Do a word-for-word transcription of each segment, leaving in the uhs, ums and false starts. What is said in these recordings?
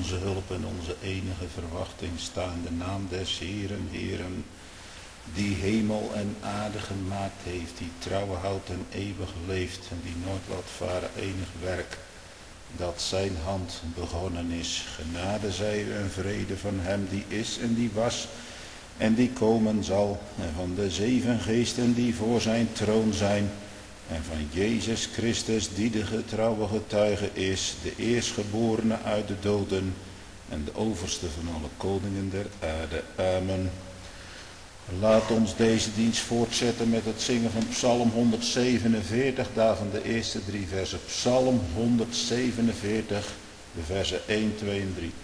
onze hulp en onze enige verwachting sta in de naam des Heeren, Heeren, die hemel en aarde gemaakt heeft, die trouw houdt en eeuwig leeft en die nooit laat varen enig werk dat zijn hand begonnen is. Genade zij u en vrede van hem die is en die was en die komen zal, en van de zeven geesten die voor zijn troon zijn, en van Jezus Christus die de getrouwe getuige is, de eerstgeborene uit de doden en de overste van alle koningen der aarde. Amen. Laat ons deze dienst voortzetten met het zingen van Psalm honderdzevenenveertig, daarvan de eerste drie versen. Psalm honderdzevenenveertig, de versen één, twee en drie.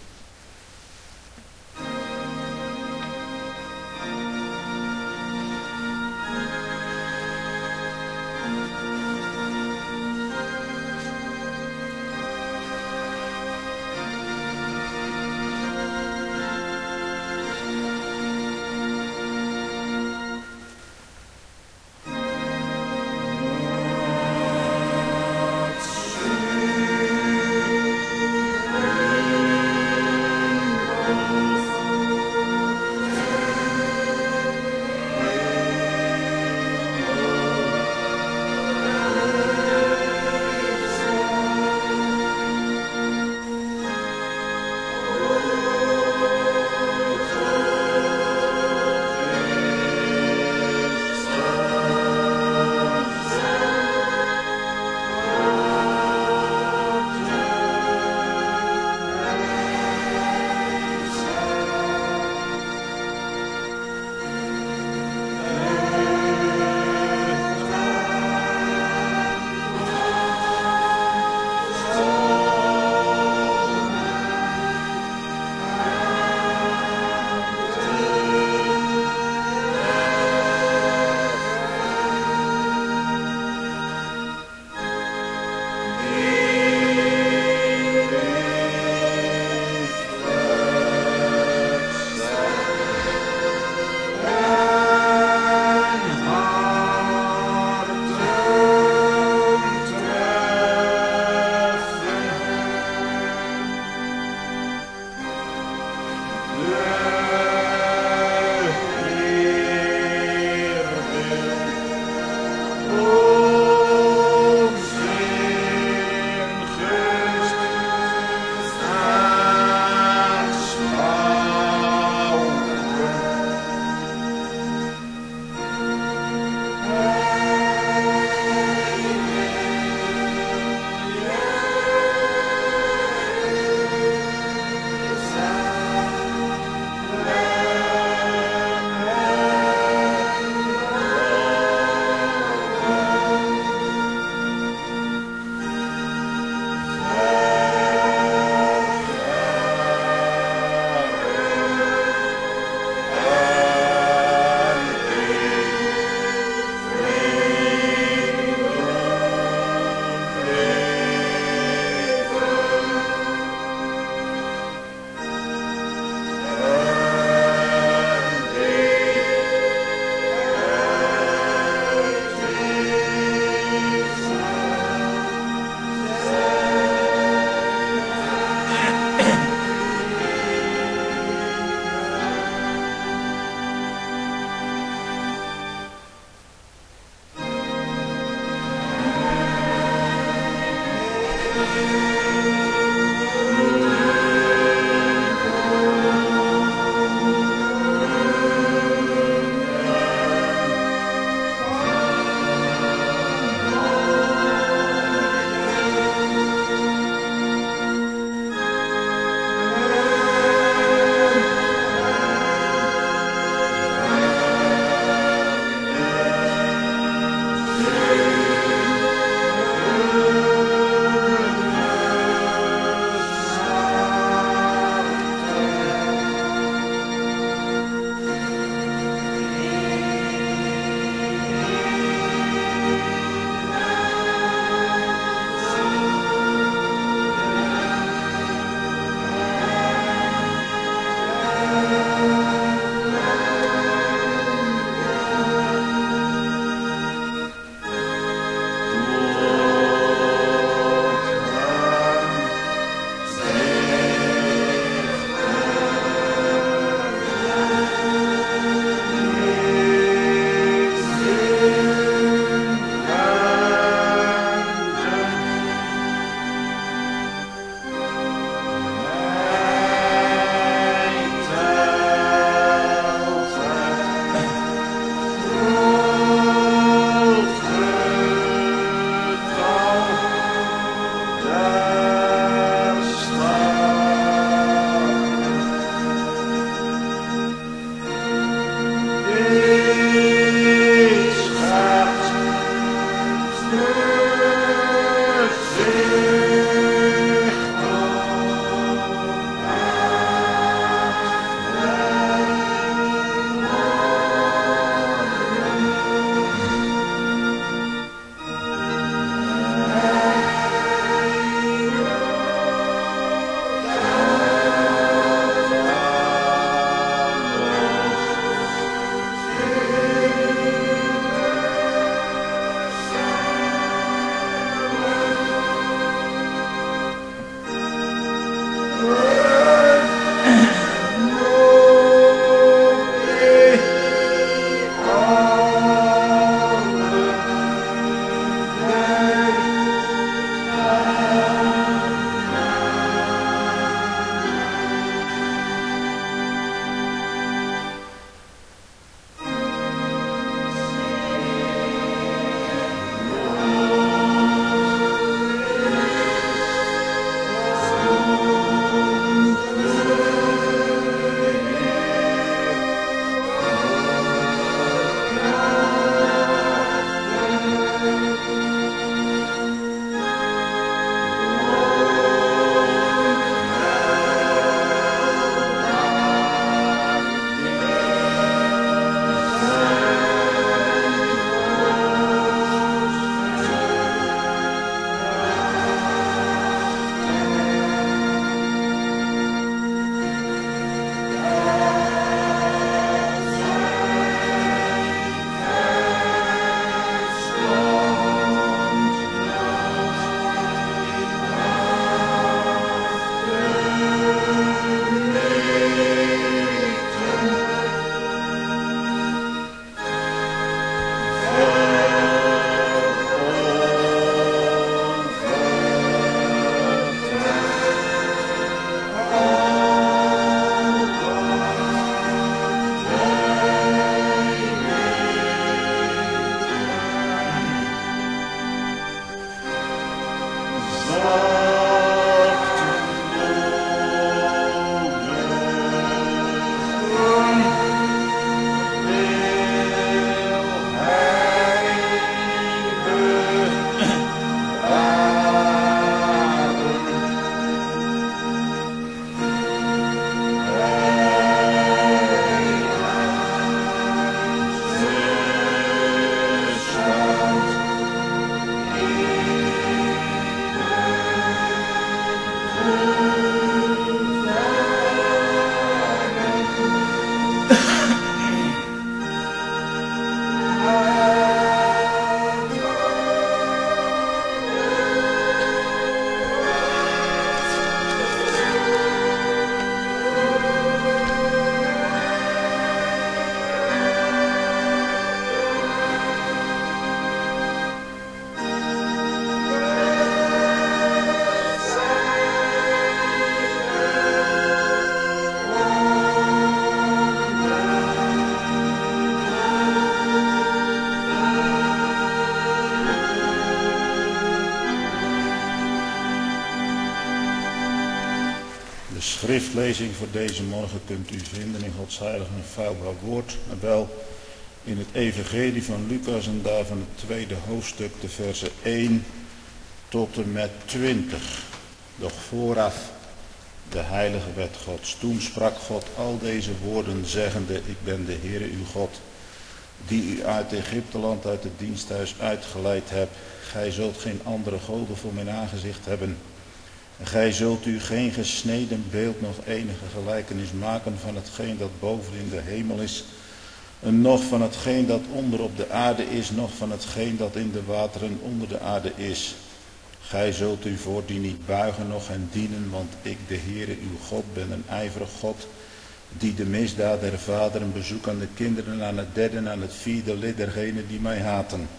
schriftlezing voor deze morgen kunt u vinden in Gods heilig en feilbaar woord, maar wel in het evangelie van Lucas en daarvan het tweede hoofdstuk, de versen één tot en met twintig. Doch vooraf de heilige wet Gods. Toen sprak God al deze woorden zeggende, ik ben de Heere uw God, die u uit Egypteland, uit het diensthuis uitgeleid hebt. Gij zult geen andere goden voor mijn aangezicht hebben. Gij zult u geen gesneden beeld nog enige gelijkenis maken van hetgeen dat boven in de hemel is, en nog van hetgeen dat onder op de aarde is, nog van hetgeen dat in de wateren onder de aarde is. Gij zult u voor die niet buigen, noch hen dienen, want ik, de Heere uw God, ben een ijverig God, die de misdaad der vaderen bezoek aan de kinderen, aan het derde en aan het vierde lid dergenen die mij haten.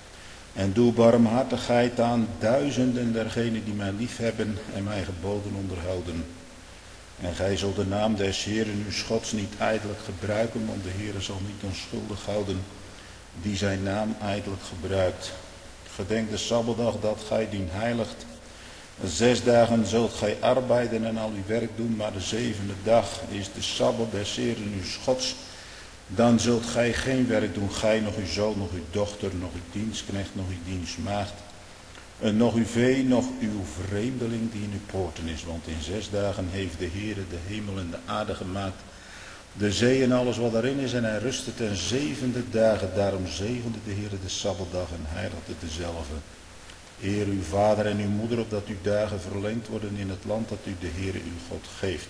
En doe barmhartigheid aan duizenden dergenen die mij liefhebben en mijn geboden onderhouden. En gij zult de naam des Heeren uw Gods niet ijdelijk gebruiken, want de Heere zal niet onschuldig houden die zijn naam ijdelijk gebruikt. Gedenk de Sabbatdag dat gij dien heiligt. Zes dagen zult gij arbeiden en al uw werk doen, maar de zevende dag is de Sabbat des Heeren uw Gods. Dan zult gij geen werk doen, gij, nog uw zoon, nog uw dochter, nog uw dienstknecht, nog uw dienstmaagd, en nog uw vee, nog uw vreemdeling die in uw poorten is. Want in zes dagen heeft de Heere de hemel en de aarde gemaakt, de zee en alles wat daarin is, en hij rustte ten zevende dagen. Daarom zegende de Heere de Sabbatdag en heiligde dezelfde. Eer uw vader en uw moeder, opdat uw dagen verlengd worden in het land dat u de Heere uw God geeft.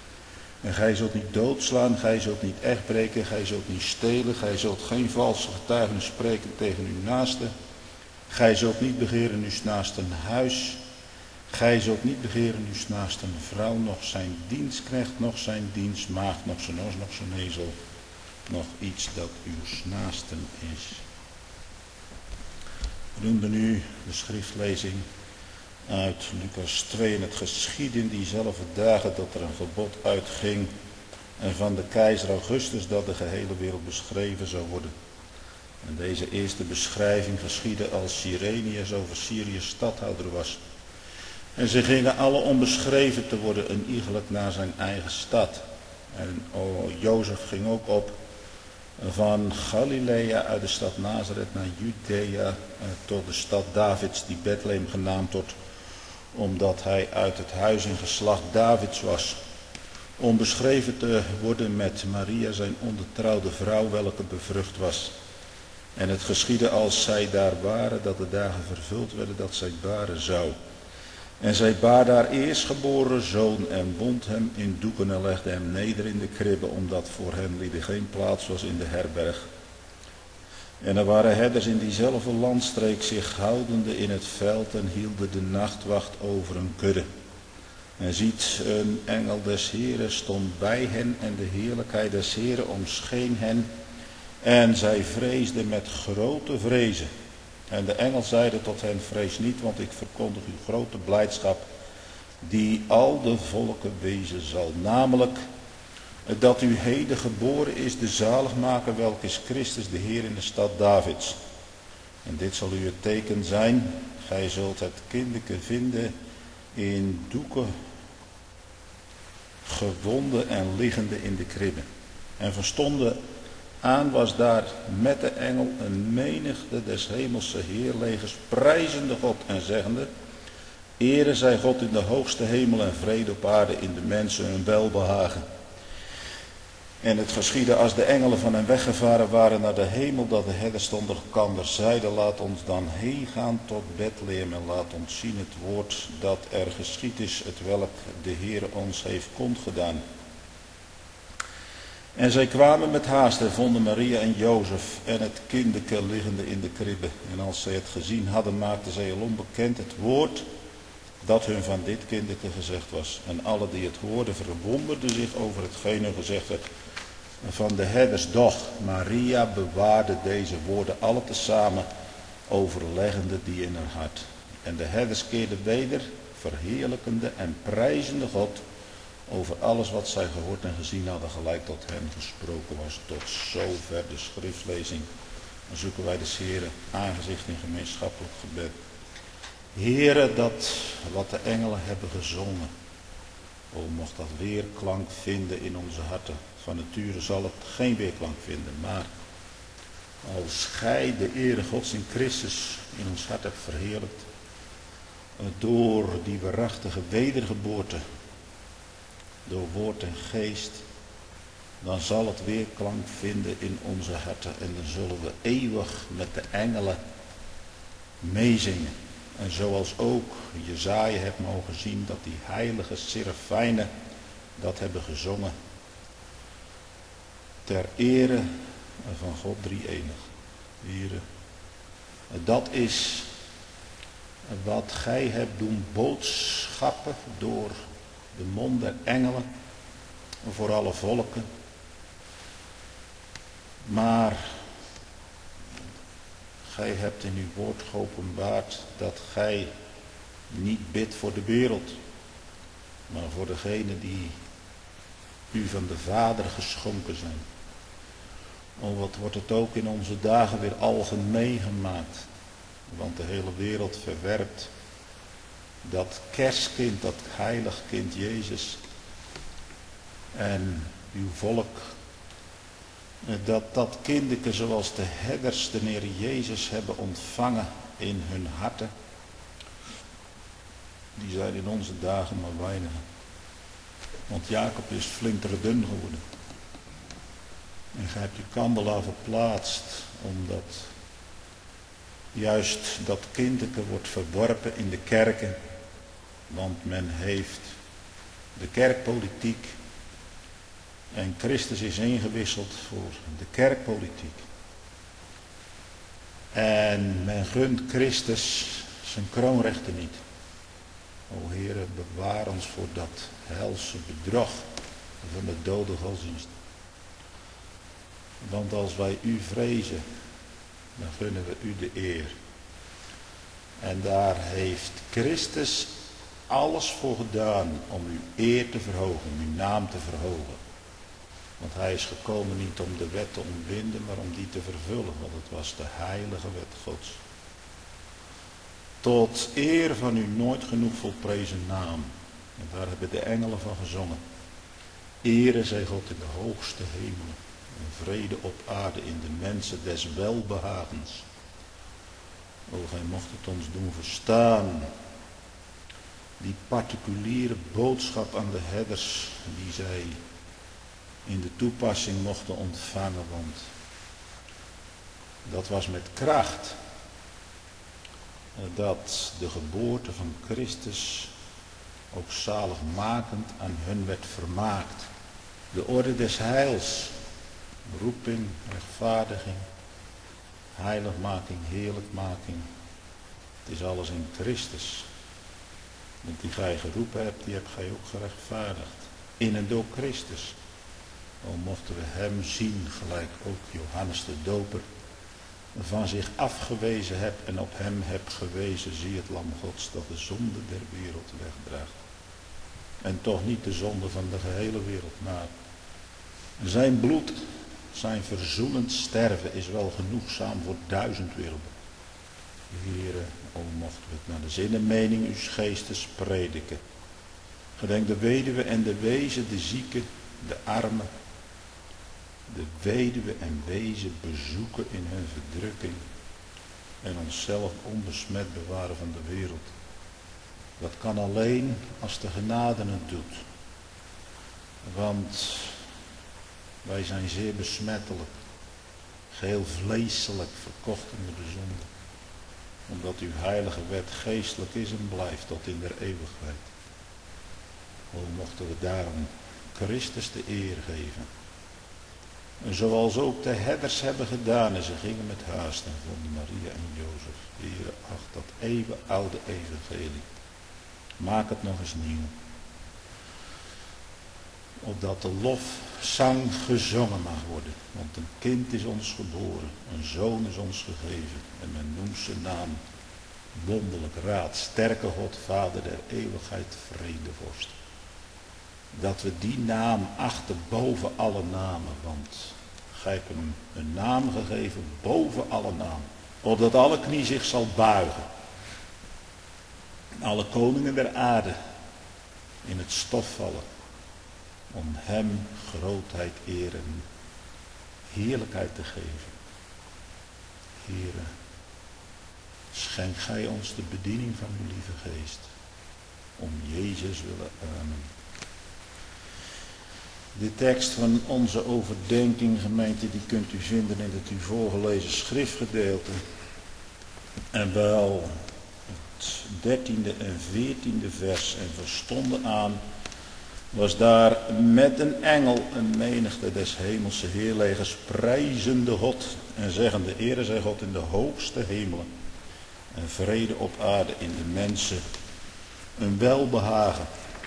En gij zult niet doodslaan, gij zult niet echtbreken, gij zult niet stelen, gij zult geen valse getuigenis spreken tegen uw naaste. Gij zult niet begeren uw naasten huis. Gij zult niet begeren uw naasten vrouw, nog zijn dienstknecht, nog zijn dienstmaagd, nog zijn os, nog zijn ezel, nog iets dat uw naasten is. We noemden nu de schriftlezing uit Lucas twee en het geschiedde in diezelfde dagen dat er een gebod uitging en van de keizer Augustus dat de gehele wereld beschreven zou worden. En deze eerste beschrijving geschiedde als Cyrenius over Syrië's stadhouder was. En ze gingen alle om beschreven te worden, een iegelijk naar zijn eigen stad. En oh, Jozef ging ook op van Galilea uit de stad Nazareth naar Judea eh, tot de stad Davids, die Bethlehem genaamd wordt, omdat hij uit het huis en geslacht Davids was. Om beschreven te worden met Maria, zijn ondertrouwde vrouw, welke bevrucht was. En het geschiedde als zij daar waren, dat de dagen vervuld werden dat zij baren zou. En zij baarde haar eerstgeboren zoon en bond hem in doeken en legde hem neder in de kribbe, omdat voor hen lieden geen plaats was in de herberg. En er waren herders in diezelfde landstreek zich houdende in het veld en hielden de nachtwacht over een kudde. En ziet, een engel des Heren stond bij hen en de heerlijkheid des Heren omscheen hen. En zij vreesden met grote vrezen. En de engel zeide tot hen, vrees niet, want ik verkondig u grote blijdschap, die al de volken wezen zal. Namelijk, dat u heden geboren is de zaligmaker, welke is Christus de Heer in de stad Davids. En dit zal u het teken zijn, gij zult het kindeke vinden in doeken, gewonden en liggende in de kribbe. En verstonden aan was daar met de engel een menigte des hemelse heerlegers, prijzende God en zeggende, ere zij God in de hoogste hemel en vrede op aarde in de mensen hun welbehagen. En het geschiedde als de engelen van hen weggevaren waren naar de hemel, dat de herders onder elkander zeiden, laat ons dan heen gaan tot Bethlehem en laat ons zien het woord dat er geschied is, het welk de Heer ons heeft kondgedaan. En zij kwamen met haast en vonden Maria en Jozef en het kindeke liggende in de kribbe. En als zij het gezien hadden, maakten zij al onbekend het woord dat hun van dit kindeke gezegd was. En alle die het hoorden verwonderden zich over hetgeen hun gezegd werd van de herders. Doch Maria bewaarde deze woorden alle tezamen, overleggende die in haar hart. En de herders keerden weder, verheerlijkende en prijzende God over alles wat zij gehoord en gezien hadden, gelijk tot hen gesproken was. Tot zover de schriftlezing. Dan zoeken wij des Heren aangezicht in gemeenschappelijk gebed. Heere, dat wat de engelen hebben gezongen, O, mocht dat weerklank vinden in onze harten. Van nature zal het geen weerklank vinden, maar als gij de Ere Gods in Christus in ons hart hebt verheerlijkt, door die waarachtige wedergeboorte, door woord en geest, dan zal het weerklank vinden in onze harten en dan zullen we eeuwig met de engelen meezingen. En zoals ook Jesaja hebt mogen zien dat die heilige serafijnen dat hebben gezongen. Ter ere van God drie-enig. Here, dat is wat gij hebt doen boodschappen door de mond der engelen voor alle volken. Maar gij hebt in uw woord geopenbaard dat gij niet bidt voor de wereld, maar voor degenen die u van de Vader geschonken zijn. Oh, wat wordt het ook in onze dagen weer algemeen gemaakt. Want de hele wereld verwerpt dat kerstkind, dat heilig kind Jezus. En uw volk, dat dat kindeke zoals de herders de Heer Jezus hebben ontvangen in hun harten. Die zijn in onze dagen maar weinig. Want Jacob is flinterdun geworden. En gij hebt uw kandelaar verplaatst, omdat juist dat kindeke wordt verworpen in de kerken. Want men heeft de kerkpolitiek en Christus is ingewisseld voor de kerkpolitiek. En men gunt Christus zijn kroonrechten niet. O Heere, bewaar ons voor dat helse bedrog van de dode godsdienst. Want als wij u vrezen, dan gunnen we u de eer. En daar heeft Christus alles voor gedaan om uw eer te verhogen, om uw naam te verhogen. Want hij is gekomen niet om de wet te ontbinden, maar om die te vervullen, want het was de heilige wet Gods. Tot eer van uw nooit genoeg volprezen naam. En daar hebben de engelen van gezongen. Ere zij God in de hoogste hemelen. En vrede op aarde in de mensen des welbehagens. O, gij mocht het ons doen verstaan. Die particuliere boodschap aan de herders die zij in de toepassing mochten ontvangen. Want dat was met kracht. Dat de geboorte van Christus ook zaligmakend aan hun werd vermaakt. De orde des heils, roeping, rechtvaardiging, heiligmaking, heerlijkmaking. Het is alles in Christus. Want die gij geroepen hebt, die hebt gij ook gerechtvaardigd. In en door Christus. O, mochten we hem zien, gelijk ook Johannes de Doper van zich afgewezen hebt en op hem hebt gewezen, zie het lam Gods dat de zonde der wereld wegdraagt. En toch niet de zonde van de gehele wereld, maar zijn bloed, zijn verzoenend sterven is wel genoegzaam voor duizend werelden. Heere, o mochten we het naar de zin en mening uws geestes prediken. Gedenk de weduwe en de wezen, de zieken, de armen, de weduwe en wezen bezoeken in hun verdrukking en onszelf onbesmet bewaren van de wereld. Dat kan alleen als de genade het doet. Want wij zijn zeer besmettelijk, geheel vleeselijk verkocht onder de zonde. Omdat uw heilige wet geestelijk is en blijft tot in der eeuwigheid. O, mochten we daarom Christus de eer geven. En zoals ook de herders hebben gedaan en ze gingen met haast en vonden Maria en Jozef. Heere, ach, dat eeuwenoude evangelie. Maak het nog eens nieuw. Opdat de lofzang gezongen mag worden. Want een kind is ons geboren, een zoon is ons gegeven. En men noemt zijn naam wonderlijk raad, sterke God, Vader der eeuwigheid, vredevorst. Dat we die naam achten boven alle namen, want gij hebt hem een naam gegeven boven alle namen. Opdat alle knie zich zal buigen. Alle koningen der aarde in het stof vallen. Om hem grootheid, eer en heerlijkheid te geven. Heere, schenk gij ons de bediening van uw lieve geest. Om Jezus willen. Amen. De tekst van onze overdenking, gemeente, die kunt u vinden in het u voorgelezen schriftgedeelte. En wel het dertiende en veertiende vers. En verstonden aan was daar met een engel een menigte des hemelse heerlegers prijzende God en zeggende: Ere zij God in de hoogste hemelen en vrede op aarde in de mensen een welbehagen.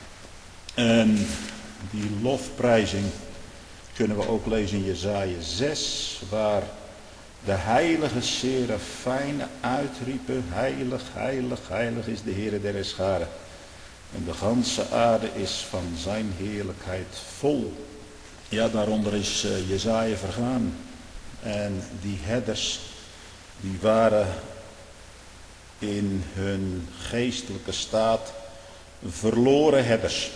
En die lofprijzing kunnen we ook lezen in Jesaja zes, waar de heilige serafijnen uitriepen: Heilig, heilig, heilig is de Heere der Heerscharen. En de ganse aarde is van zijn heerlijkheid vol. Ja, daaronder is uh, Jesaja vergaan. En die herders, die waren in hun geestelijke staat verloren herders.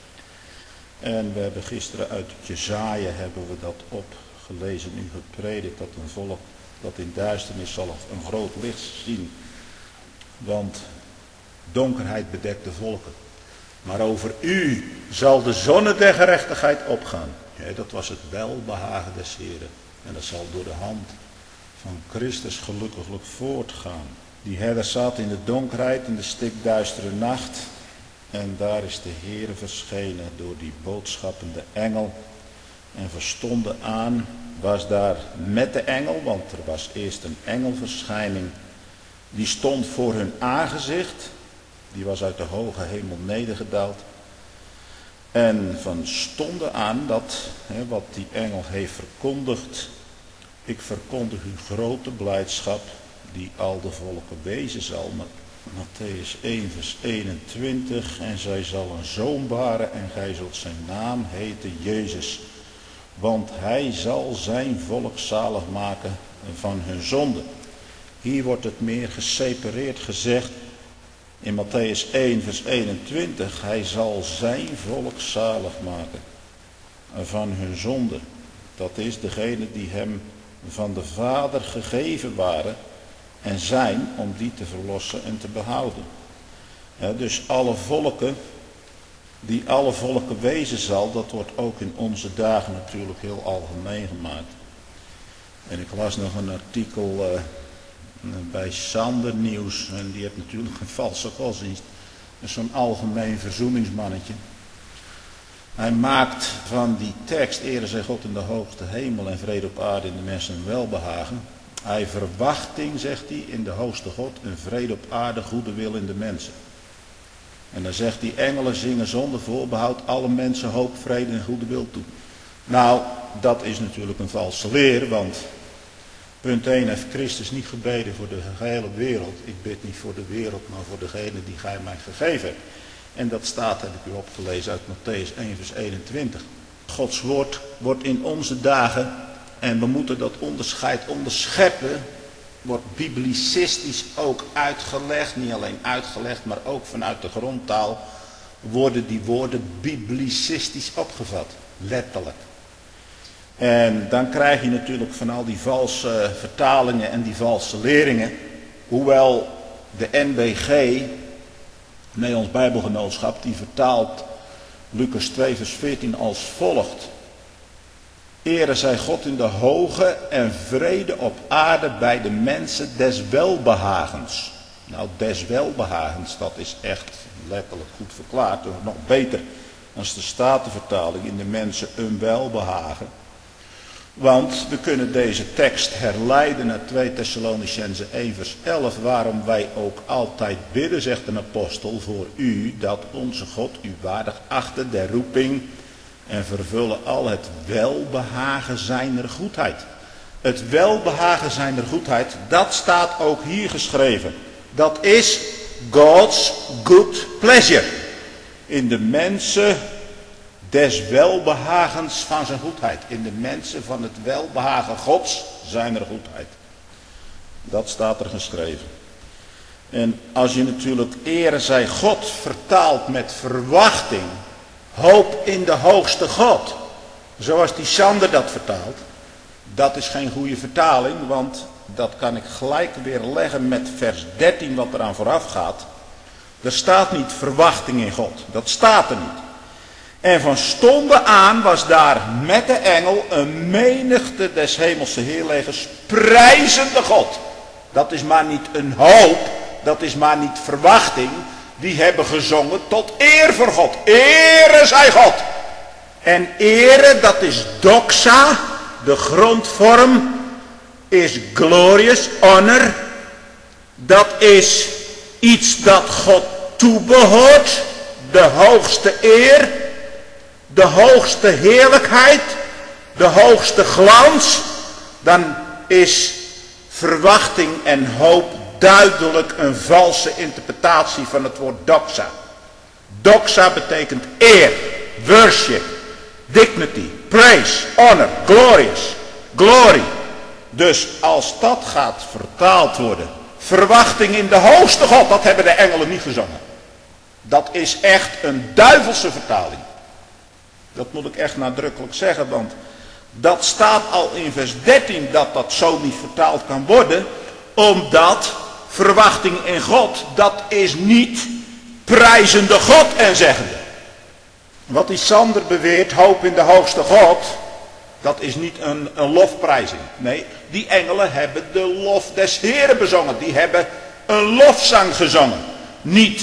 En we hebben gisteren uit Jesaja hebben we dat opgelezen, nu gepredikt, dat een volk dat in duisternis zal een groot licht zien. Want donkerheid bedekt de volken. Maar over u zal de zonne der gerechtigheid opgaan. Ja, dat was het welbehagen des Heren. En dat zal door de hand van Christus gelukkiglijk voortgaan. Die herder zat in de donkerheid, in de stikduistere nacht. En daar is de Heere verschenen door die boodschappende engel. En verstonden aan, was daar met de engel, want er was eerst een engelverschijning. Die stond voor hun aangezicht. Die was uit de hoge hemel nedergedaald. En van stonden aan dat, hè, wat die engel heeft verkondigd. Ik verkondig u grote blijdschap die al de volken wezen zal. Mattheüs één vers eenentwintig. En zij zal een zoon baren en gij zult zijn naam heten Jezus. Want hij zal zijn volk zalig maken van hun zonde. Hier wordt het meer gesepareerd gezegd. In Mattheüs één vers eenentwintig, hij zal zijn volk zalig maken van hun zonde. Dat is degene die hem van de Vader gegeven waren en zijn om die te verlossen en te behouden. Ja, dus alle volken, die alle volken wezen zal, dat wordt ook in onze dagen natuurlijk heel algemeen gemaakt. En ik las nog een artikel Uh, bij Sander Nieuws, en die heeft natuurlijk een valse godsdienst, zo'n algemeen verzoeningsmannetje. Hij maakt van die tekst, ere zij God in de hoogste hemel en vrede op aarde in de mensen een welbehagen. Hij verwachting, zegt hij, in de hoogste God en vrede op aarde, goede wil in de mensen. En dan zegt hij, engelen zingen zonder voorbehoud alle mensen hoop, vrede en goede wil toe. Nou, dat is natuurlijk een valse leer, want punt één heeft Christus niet gebeden voor de gehele wereld. Ik bid niet voor de wereld, maar voor degene die gij mij gegeven hebt. En dat staat, heb ik u opgelezen uit Mattheüs één vers eenentwintig. Gods woord wordt in onze dagen, en we moeten dat onderscheid onderscheppen, wordt biblicistisch ook uitgelegd. Niet alleen uitgelegd, maar ook vanuit de grondtaal worden die woorden biblicistisch opgevat. Letterlijk. En dan krijg je natuurlijk van al die valse vertalingen en die valse leringen. Hoewel de N B G, Nederlands Bijbelgenootschap, die vertaalt Lucas twee vers veertien als volgt. Ere zij God in de hoge en vrede op aarde bij de mensen des welbehagens. Nou, des welbehagens, dat is echt letterlijk goed verklaard. Nog beter als de Statenvertaling, in de mensen een welbehagen. Want we kunnen deze tekst herleiden naar twee Thessalonicenzen één vers elf. Waarom wij ook altijd bidden, zegt een apostel, voor u, dat onze God u waardig achte der roeping en vervullen al het welbehagen zijner goedheid. Het welbehagen zijner goedheid, dat staat ook hier geschreven. Dat is God's good pleasure. In de mensen des welbehagens van zijn goedheid. In de mensen van het welbehagen Gods zijner goedheid. Dat staat er geschreven. En als je natuurlijk ere zij God vertaalt met verwachting, hoop in de hoogste God, zoals die Sander dat vertaalt, dat is geen goede vertaling, want dat kan ik gelijk weer leggen met vers dertien wat eraan vooraf gaat. Er staat niet verwachting in God, dat staat er niet. En van stonden aan was daar met de engel een menigte des hemelse heerlegers prijzende God. Dat is maar niet een hoop, dat is maar niet verwachting. Die hebben gezongen tot eer voor God. Ere zij God. En ere, dat is doxa, de grondvorm is glorious, honor. Dat is iets dat God toebehoort, de hoogste eer, de hoogste heerlijkheid, de hoogste glans. Dan is verwachting en hoop duidelijk een valse interpretatie van het woord doxa. Doxa betekent eer, worship, dignity, praise, honor, glorious, glory. Dus als dat gaat vertaald worden, verwachting in de hoogste God, dat hebben de engelen niet gezongen. Dat is echt een duivelse vertaling. Dat moet ik echt nadrukkelijk zeggen, want dat staat al in vers dertien dat dat zo niet vertaald kan worden, omdat verwachting in God, dat is niet prijzende God en zeggende. Wat die Sander beweert, hoop in de hoogste God, dat is niet een, een lofprijzing. Nee, die engelen hebben de lof des Heren bezongen. Die hebben een lofzang gezongen. Niet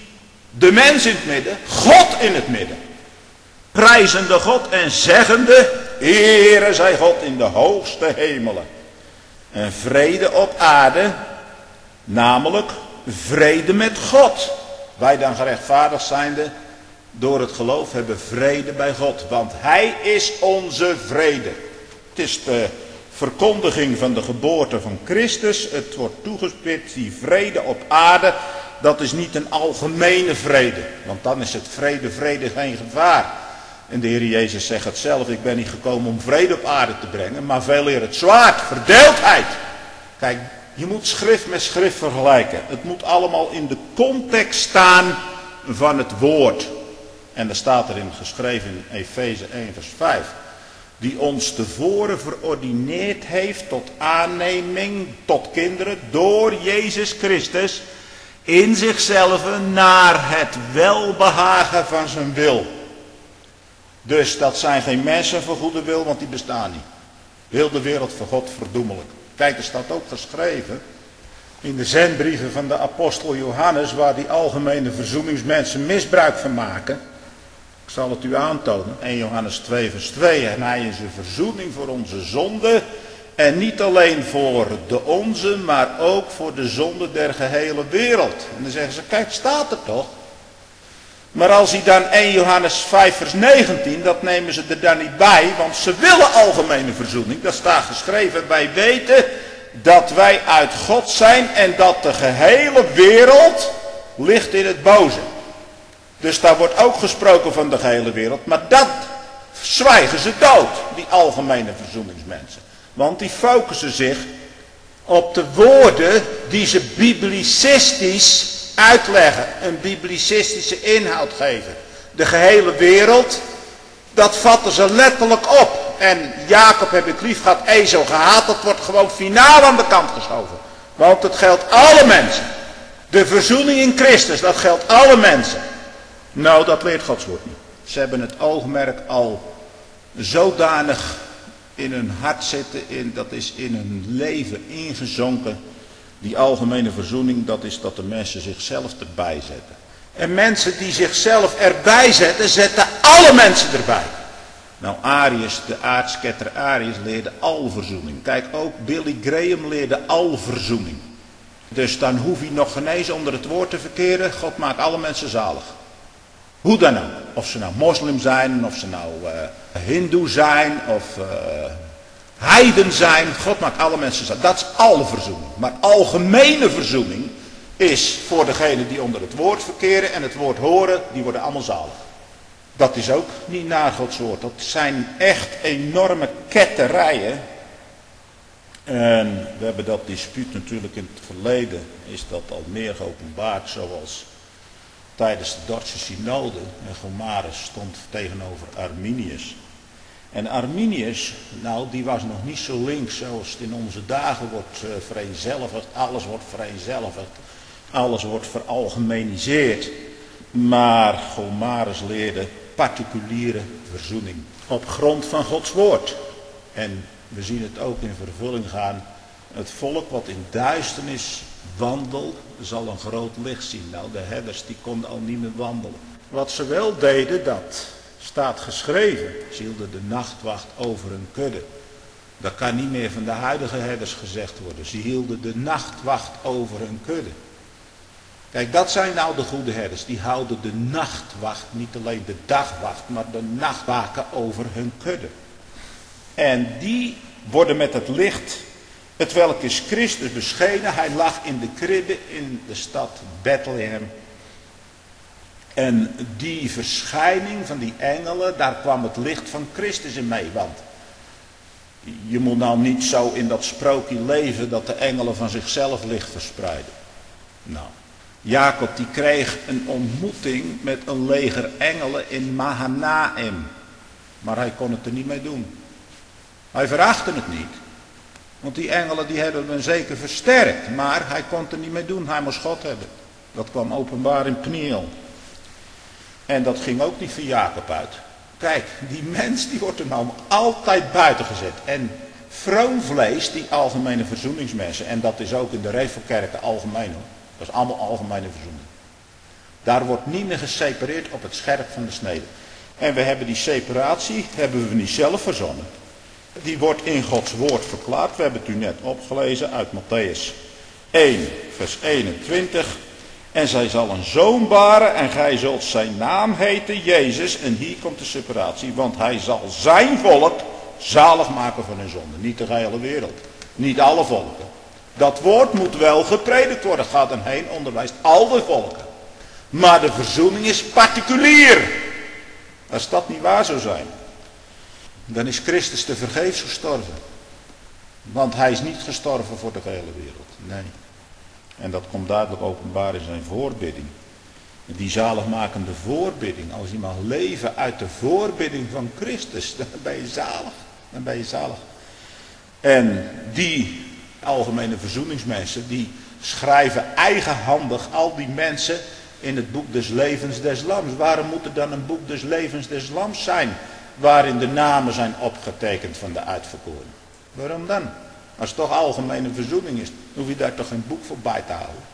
de mens in het midden, God in het midden. Prijzende God en zeggende, Ere zij God in de hoogste hemelen. En vrede op aarde, namelijk vrede met God. Wij dan gerechtvaardigd zijnde door het geloof hebben vrede bij God. Want Hij is onze vrede. Het is de verkondiging van de geboorte van Christus. Het wordt toegespitst, die vrede op aarde. Dat is niet een algemene vrede. Want dan is het vrede, vrede geen gevaar. En de Heer Jezus zegt het zelf. Ik ben niet gekomen om vrede op aarde te brengen. Maar veel eer het zwaard, verdeeldheid. Kijk, je moet schrift met schrift vergelijken. Het moet allemaal in de context staan van het woord. En daar staat erin geschreven in Efeze één vers vijf. Die ons tevoren verordineerd heeft tot aanneming, tot kinderen, door Jezus Christus, in zichzelf naar het welbehagen van zijn wil. Dus dat zijn geen mensen voor goede wil, want die bestaan niet. Heel de wereld voor God verdoemelijk. Kijk, er staat ook geschreven in de zendbrieven van de apostel Johannes, waar die algemene verzoeningsmensen misbruik van maken. Ik zal het u aantonen. eerste Johannes twee vers twee. En hij is een verzoening voor onze zonde. En niet alleen voor de onze, maar ook voor de zonde der gehele wereld. En dan zeggen ze, kijk, staat er toch? Maar als hij dan eerste Johannes vijf vers negentien, dat nemen ze er dan niet bij. Want ze willen algemene verzoening. Dat staat geschreven. Wij weten dat wij uit God zijn en dat de gehele wereld ligt in het boze. Dus daar wordt ook gesproken van de gehele wereld. Maar dat zwijgen ze dood, die algemene verzoeningsmensen. Want die focussen zich op de woorden die ze biblicistisch uitleggen. Een biblicistische inhoud geven. De gehele wereld, dat vatten ze letterlijk op. En Jacob heb ik lief gehad, Ezo gehaat. Dat wordt gewoon finaal aan de kant geschoven. Want het geldt alle mensen. De verzoening in Christus, dat geldt alle mensen. Nou, dat leert Gods woord niet. Ze hebben het oogmerk al zodanig in hun hart zitten, in, dat is in hun leven ingezonken. Die algemene verzoening, dat is dat de mensen zichzelf erbij zetten. En mensen die zichzelf erbij zetten, zetten alle mensen erbij. Nou, Arius, de aartsketter Arius, leerde alverzoening. Kijk, ook Billy Graham leerde alverzoening. Dus dan hoef je nog genezen onder het woord te verkeren. God maakt alle mensen zalig. Hoe dan ook. Of ze nou moslim zijn, of ze nou uh, hindoe zijn, of uh, heiden zijn. God maakt alle mensen zalig. Dat is alle verzoening. Maar algemene verzoening is voor degenen die onder het woord verkeren en het woord horen, die worden allemaal zalig. Dat is ook niet naar Gods woord. Dat zijn echt enorme ketterijen. En we hebben dat dispuut natuurlijk in het verleden, is dat al meer geopenbaard, zoals tijdens de Dordtse synode. En Gomarus stond tegenover Arminius. En Arminius, nou die was nog niet zo links zoals het in onze dagen wordt uh, vereenzelvigd. Alles wordt vereenzelvigd. Alles wordt veralgemeniseerd. Maar Gomarus leerde particuliere verzoening. Op grond van Gods woord. En we zien het ook in vervulling gaan. Het volk wat in duisternis wandelt, zal een groot licht zien. Nou, de herders die konden al niet meer wandelen. Wat ze wel deden, dat staat geschreven. Ze hielden de nachtwacht over hun kudde. Dat kan niet meer van de huidige herders gezegd worden. Ze hielden de nachtwacht over hun kudde. Kijk, dat zijn nou de goede herders. Die houden de nachtwacht, niet alleen de dagwacht, maar de nachtwaken over hun kudde. En die worden met het licht, het welk is Christus beschenen. Hij lag in de kribbe in de stad Bethlehem. En die verschijning van die engelen, daar kwam het licht van Christus in mee. Want je moet nou niet zo in dat sprookje leven dat de engelen van zichzelf licht verspreiden. Nou, Jacob die kreeg een ontmoeting met een leger engelen in Mahanaim. Maar hij kon het er niet mee doen. Hij verachtte het niet. Want die engelen die hebben hem zeker versterkt. Maar hij kon het er niet mee doen. Hij moest God hebben. Dat kwam openbaar in Pniel. En dat ging ook niet van Jacob uit. Kijk, die mens die wordt er nou altijd buiten gezet. En vroom vlees, die algemene verzoeningsmensen. En dat is ook in de Revelkerken algemeen hoor. Dat is allemaal algemene verzoening. Daar wordt niet meer gesepareerd op het scherp van de snede. En we hebben die separatie, hebben we niet zelf verzonnen. Die wordt in Gods woord verklaard. We hebben het u net opgelezen uit Matthäus één, vers eenentwintig. En zij zal een zoon baren en gij zult zijn naam heten Jezus. En hier komt de separatie. Want hij zal zijn volk zalig maken van hun zonde. Niet de hele wereld. Niet alle volken. Dat woord moet wel gepredikt worden. Gaat dan heen, onderwijst al de volken. Maar de verzoening is particulier. Als dat niet waar zou zijn, dan is Christus te vergeefs gestorven. Want hij is niet gestorven voor de hele wereld. Nee. En dat komt duidelijk openbaar in zijn voorbidding. Die zaligmakende voorbidding. Als je mag leven uit de voorbidding van Christus, dan ben je zalig. Dan ben je zalig. En die algemene verzoeningsmensen, die schrijven eigenhandig al die mensen in het boek des levens des lams. Waarom moet er dan een boek des levens des lams zijn, waarin de namen zijn opgetekend van de uitverkoren? Waarom dan? Als het toch algemene verzoening is, hoef je daar toch geen boek voor bij te houden.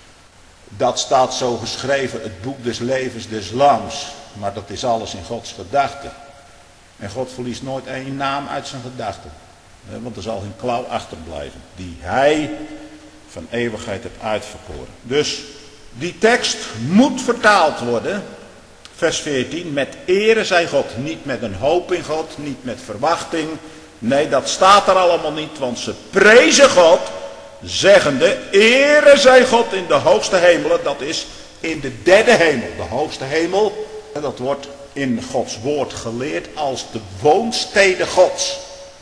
Dat staat zo geschreven, het boek des levens des lams. Maar dat is alles in Gods gedachten. En God verliest nooit één naam uit zijn gedachten. Want er zal geen klauw achterblijven. Die hij van eeuwigheid heeft uitverkoren. Dus die tekst moet vertaald worden. Vers veertien. Met ere zij God. Niet met een hoop in God. Niet met verwachting. Nee, dat staat er allemaal niet. Want ze prezen God. Zeggende. Ere zij God in de hoogste hemelen. Dat is in de derde hemel. De hoogste hemel. Dat wordt in Gods woord geleerd als de woonstede Gods.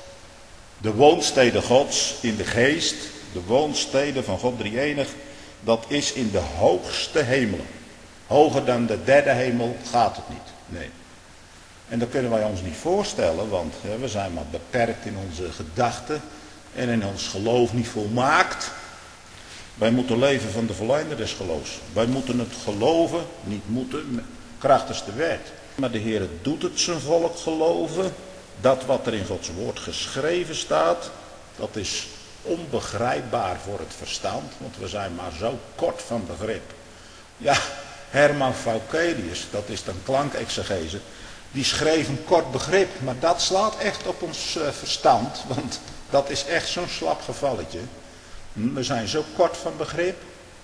De woonstede Gods in de geest. De woonstede van God drie-enig. Dat is in de hoogste hemelen. Hoger dan de derde hemel gaat het niet. Nee. En dat kunnen wij ons niet voorstellen. Want hè, we zijn maar beperkt in onze gedachten. En in ons geloof niet volmaakt. Wij moeten leven van de verleider des geloofs. Wij moeten het geloven. Niet moeten. Krachtens de wet. Maar de Heer doet het zijn volk geloven. Dat wat er in Gods woord geschreven staat. Dat is onbegrijpbaar voor het verstand. Want we zijn maar zo kort van begrip. Ja, Herman Vaukelius. Dat is dan klankexegese. Die schreef een kort begrip. Maar dat slaat echt op ons uh, verstand. Want dat is echt zo'n slap gevalletje. We zijn zo kort van begrip.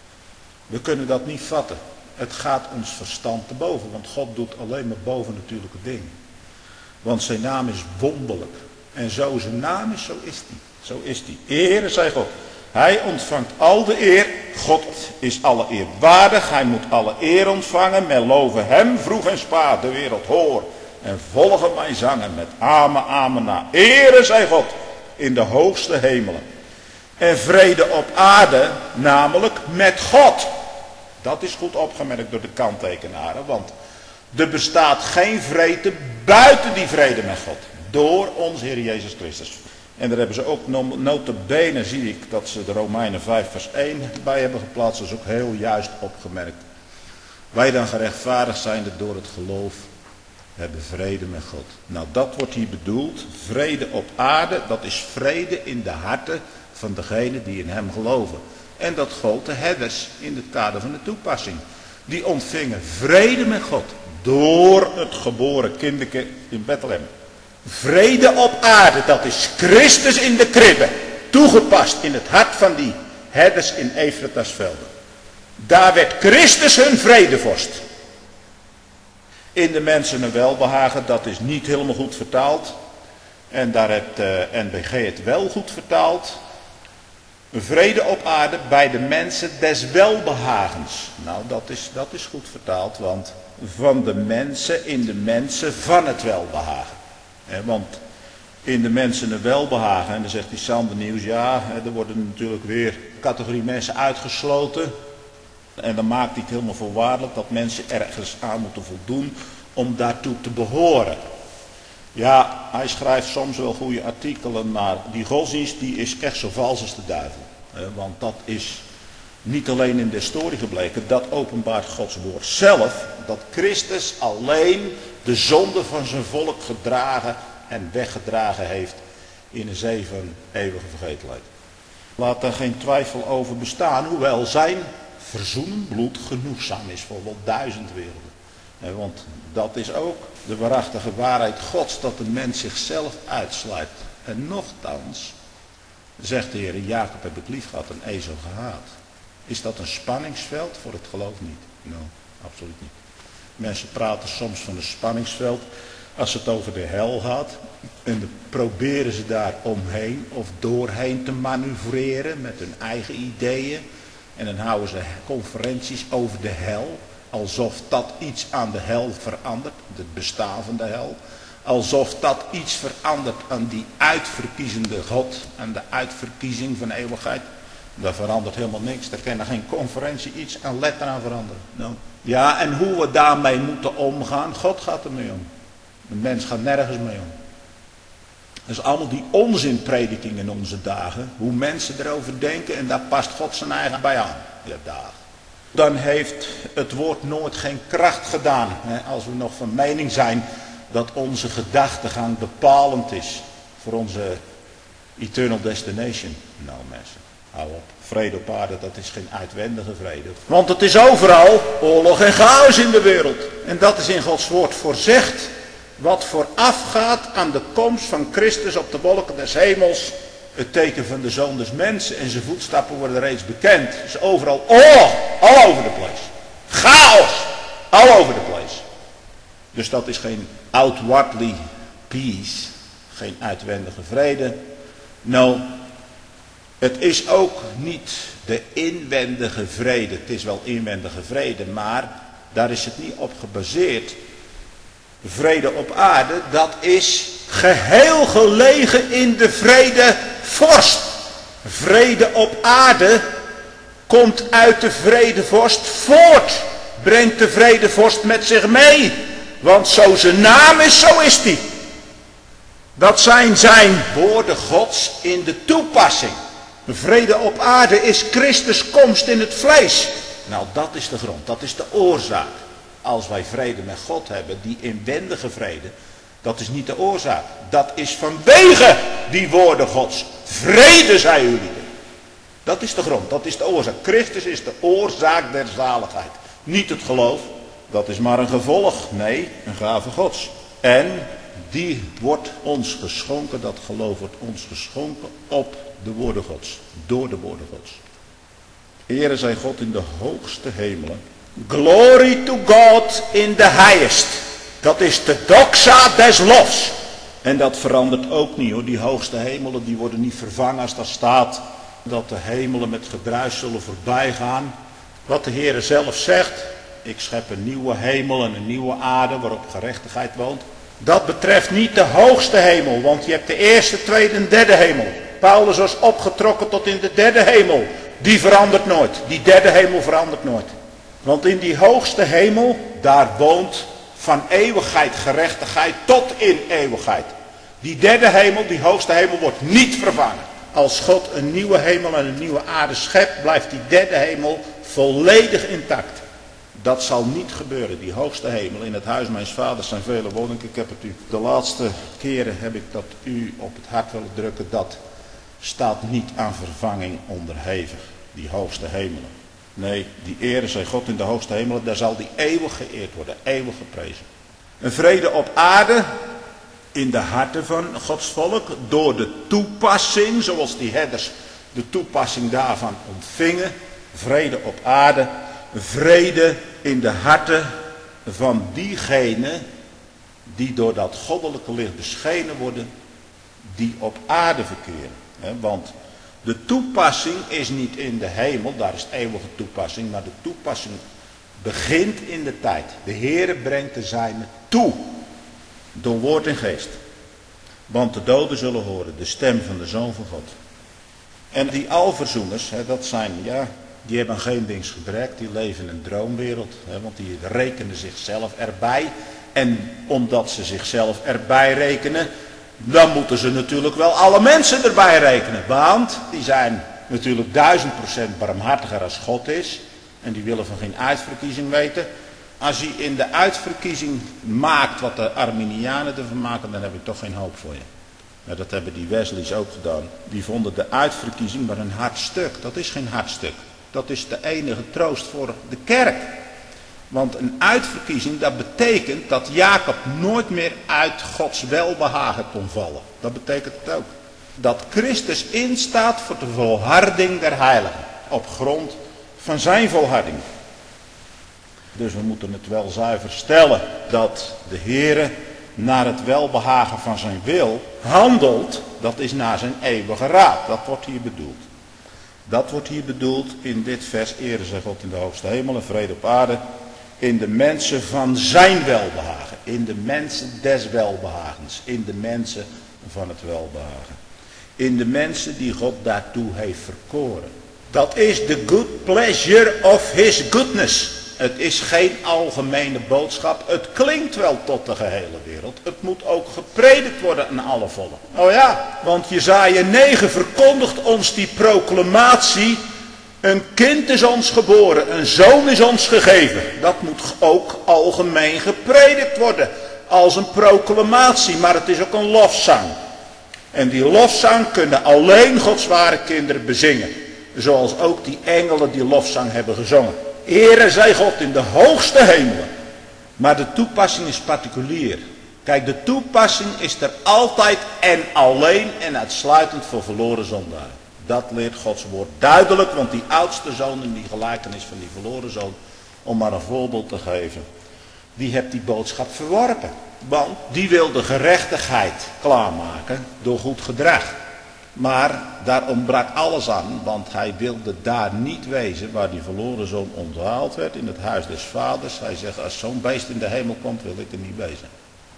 We kunnen dat niet vatten. Het gaat ons verstand te boven. Want God doet alleen maar bovennatuurlijke dingen. Want zijn naam is wonderlijk. En zo zijn naam is, zo is die. Zo is die. Ere zij God. Hij ontvangt al de eer. God is alle eer waardig. Hij moet alle eer ontvangen. Men loven hem vroeg en spaat. De wereld hoor. En volgen mijn zangen met amen, amen na. Ere zij God in de hoogste hemelen. En vrede op aarde, namelijk met God. Dat is goed opgemerkt door de kanttekenaren, want er bestaat geen vrede buiten die vrede met God. Door onze Heer Jezus Christus. En daar hebben ze ook nota bene, zie ik, dat ze de Romeinen vijf vers één bij hebben geplaatst. Dat is ook heel juist opgemerkt. Wij dan gerechtvaardigd zijnde door het geloof hebben vrede met God. Nou, dat wordt hier bedoeld. Vrede op aarde, dat is vrede in de harten van degenen die in hem geloven. En dat gold de herders in het kader van de toepassing. Die ontvingen vrede met God door het geboren kinderke in Bethlehem. Vrede op aarde, dat is Christus in de kribbe. Toegepast in het hart van die herders in Efratas velden. Daar werd Christus hun vredevorst. In de mensen een welbehagen, dat is niet helemaal goed vertaald. En daar heeft uh, N B G het wel goed vertaald. Vrede op aarde bij de mensen des welbehagens. Nou, dat is, dat is goed vertaald, want van de mensen in de mensen van het welbehagen. He, want in de mensen een welbehagen, en dan zegt die Sander Nieuws, ja, er worden natuurlijk weer categorie mensen uitgesloten. En dan maakt hij het helemaal voorwaardelijk dat mensen ergens aan moeten voldoen om daartoe te behoren. Ja, hij schrijft soms wel goede artikelen, maar die godsdienst die is echt zo vals als de duivel. Want dat is niet alleen in de historie gebleken, dat openbaart Gods woord zelf, dat Christus alleen de zonde van zijn volk gedragen en weggedragen heeft in een zee van eeuwige vergetelheid. Laat daar geen twijfel over bestaan, hoewel zijn verzoenend bloed genoegzaam is voor wel duizend werelden. Want dat is ook de waarachtige waarheid Gods, dat de mens zichzelf uitsluit. En nochtans, zegt de Heer, Jacob heb ik lief gehad en Esau gehaat. Is dat een spanningsveld? Voor het geloof niet. Nou, absoluut niet. Mensen praten soms van een spanningsveld als het over de hel gaat. En dan proberen ze daar omheen of doorheen te manoeuvreren met hun eigen ideeën. En dan houden ze conferenties over de hel. Alsof dat iets aan de hel verandert. Het bestaan van de hel. Alsof dat iets verandert aan die uitverkiezende God. Aan de uitverkiezing van eeuwigheid. Daar verandert helemaal niks. Daar kan er geen conferentie iets aan letter aan veranderen. No. Ja, en hoe we daarmee moeten omgaan. God gaat ermee om. De mens gaat nergens mee om. Dat is allemaal die onzinprediking in onze dagen. Hoe mensen erover denken. En daar past God zijn eigen bij aan. Ja, dagen. Dan heeft het woord nooit geen kracht gedaan. Hè, als we nog van mening zijn dat onze gedachtegang bepalend is voor onze eternal destination. Nou mensen, hou op. Vrede op aarde, dat is geen uitwendige vrede. Want het is overal oorlog en chaos in de wereld. En dat is in Gods woord voorzegd. Wat voorafgaat aan de komst van Christus op de wolken des hemels. Het teken van de Zoon des Mensen. En zijn voetstappen worden reeds bekend. Het is overal oorlog. All over the place. Chaos. All over the place. Dus dat is geen outwardly peace. Geen uitwendige vrede. Nou, het is ook niet de inwendige vrede. Het is wel inwendige vrede, maar daar is het niet op gebaseerd. Vrede op aarde, dat is geheel gelegen in de vredevorst. Vrede op aarde komt uit de vredevorst voort. Brengt de vredevorst met zich mee. Want zo zijn naam is, zo is die. Dat zijn zijn woorden Gods in de toepassing. Vrede op aarde is Christus komst in het vlees. Nou, dat is de grond, dat is de oorzaak. Als wij vrede met God hebben, die inwendige vrede, dat is niet de oorzaak. Dat is vanwege die woorden Gods. Vrede, zij jullie. Dat is de grond, dat is de oorzaak. Christus is de oorzaak der zaligheid. Niet het geloof, dat is maar een gevolg. Nee, een gave Gods. En die wordt ons geschonken, dat geloof wordt ons geschonken op de woorden Gods. Door de woorden Gods. Ere zij God in de hoogste hemelen. Glory to God in the highest. Dat is de doxa des lofs. En dat verandert ook niet hoor. Die hoogste hemelen die worden niet vervangen als daar staat dat de hemelen met gedruis zullen voorbij gaan. Wat de Heere zelf zegt. Ik schep een nieuwe hemel en een nieuwe aarde waarop gerechtigheid woont. Dat betreft niet de hoogste hemel. Want je hebt de eerste, tweede en derde hemel. Paulus was opgetrokken tot in de derde hemel. Die verandert nooit. Die derde hemel verandert nooit. Want in die hoogste hemel, daar woont van eeuwigheid gerechtigheid tot in eeuwigheid. Die derde hemel, die hoogste hemel, wordt niet vervangen. Als God een nieuwe hemel en een nieuwe aarde schept, blijft die derde hemel volledig intact. Dat zal niet gebeuren. Die hoogste hemel, in het huis mijns vaders zijn vele woningen. Ik heb het u, de laatste keren heb ik dat u op het hart willen drukken. Dat staat niet aan vervanging onderhevig. Die hoogste hemelen. Nee, die ere zij God in de hoogste hemelen. Daar zal die eeuwig geëerd worden. Eeuwig geprezen. Een vrede op aarde. In de harten van Gods volk. Door de toepassing. Zoals die herders de toepassing daarvan ontvingen. Vrede op aarde. Vrede in de harten van diegenen die door dat goddelijke licht beschenen worden, die op aarde verkeren. Want de toepassing is niet in de hemel, daar is eeuwige toepassing, maar de toepassing begint in de tijd. De Heere brengt de zijne toe, door woord en geest. Want de doden zullen horen de stem van de Zoon van God. En die alverzoeners, dat zijn, ja... Die hebben geen dingsgebrek, die leven in een droomwereld. Hè, want die rekenen zichzelf erbij. En omdat ze zichzelf erbij rekenen, dan moeten ze natuurlijk wel alle mensen erbij rekenen. Want die zijn natuurlijk duizend procent barmhartiger als God is. En die willen van geen uitverkiezing weten. Als je in de uitverkiezing maakt wat de Arminianen ervan maken, dan heb ik toch geen hoop voor je. Nou, dat hebben die Wesleys ook gedaan. Die vonden de uitverkiezing maar een hard stuk. Dat is geen hard stuk. Dat is de enige troost voor de kerk. Want een uitverkiezing, dat betekent dat Jacob nooit meer uit Gods welbehagen kon vallen. Dat betekent het ook. Dat Christus instaat voor de volharding der heiligen. Op grond van zijn volharding. Dus we moeten het wel zuiver stellen dat de Heere naar het welbehagen van zijn wil handelt. Dat is naar zijn eeuwige raad. Dat wordt hier bedoeld. Dat wordt hier bedoeld in dit vers. Ere zij God in de hoogste hemel en vrede op aarde. In de mensen van zijn welbehagen. In de mensen des welbehagens. In de mensen van het welbehagen. In de mensen die God daartoe heeft verkoren. Dat is the good pleasure of his goodness. Het is geen algemene boodschap. Het klinkt wel tot de gehele wereld. Het moet ook gepredikt worden aan alle volken. Oh ja, want Jesaja negen verkondigt ons die proclamatie. Een kind is ons geboren, een zoon is ons gegeven. Dat moet ook algemeen gepredikt worden. Als een proclamatie, maar het is ook een lofzang. En die lofzang kunnen alleen Gods ware kinderen bezingen. Zoals ook die engelen die lofzang hebben gezongen. Ere zij God in de hoogste hemelen. Maar de toepassing is particulier. Kijk, de toepassing is er altijd en alleen en uitsluitend voor verloren zondaren. Dat leert Gods woord duidelijk, want die oudste zoon in die gelijkenis van die verloren zoon, om maar een voorbeeld te geven, die heeft die boodschap verworpen. Want die wil de gerechtigheid klaarmaken door goed gedrag. Maar daar ontbrak alles aan, want hij wilde daar niet wezen waar die verloren zoon onthaald werd, in het huis des vaders. Hij zegt, als zo'n beest in de hemel komt, wil ik er niet wezen.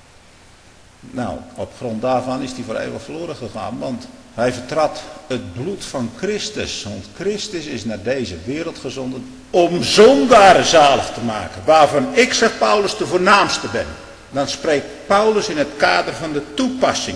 Nou, op grond daarvan is hij voor eeuwig verloren gegaan, want hij vertrad het bloed van Christus. Want Christus is naar deze wereld gezonden om zondaren zalig te maken, waarvan ik, zegt Paulus, de voornaamste ben. Dan spreekt Paulus in het kader van de toepassing.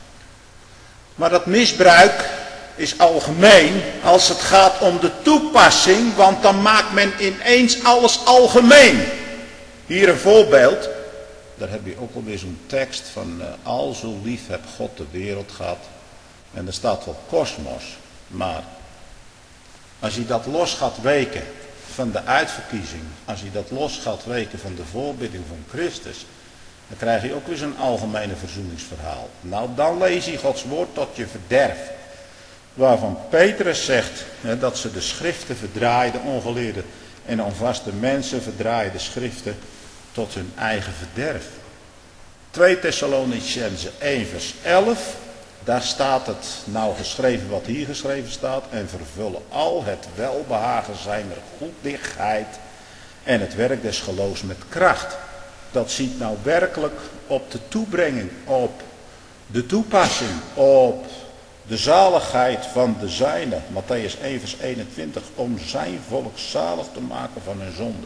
Maar dat misbruik is algemeen als het gaat om de toepassing, want dan maakt men ineens alles algemeen. Hier een voorbeeld, daar heb je ook alweer zo'n tekst van uh, al zo lief heb God de wereld gehad. En er staat wel kosmos, maar als je dat los gaat weken van de uitverkiezing, als je dat los gaat weken van de voorbidding van Christus, dan krijg je ook weer zo'n algemene verzoeningsverhaal. Nou, dan lees je Gods woord tot je verderf. Waarvan Petrus zegt hè, dat ze de schriften verdraaiden, ongeleerde en onvaste mensen verdraaien de schriften tot hun eigen verderf. twee Thessalonicenzen één vers elf, daar staat het nou geschreven wat hier geschreven staat. En vervullen al het welbehagen zijner goedlichheid en het werk des geloofs met kracht. Dat ziet nou werkelijk op de toebrenging, op de toepassing, op de zaligheid van de zijnen, Matthäus één vers eenentwintig, om zijn volk zalig te maken van hun zonde.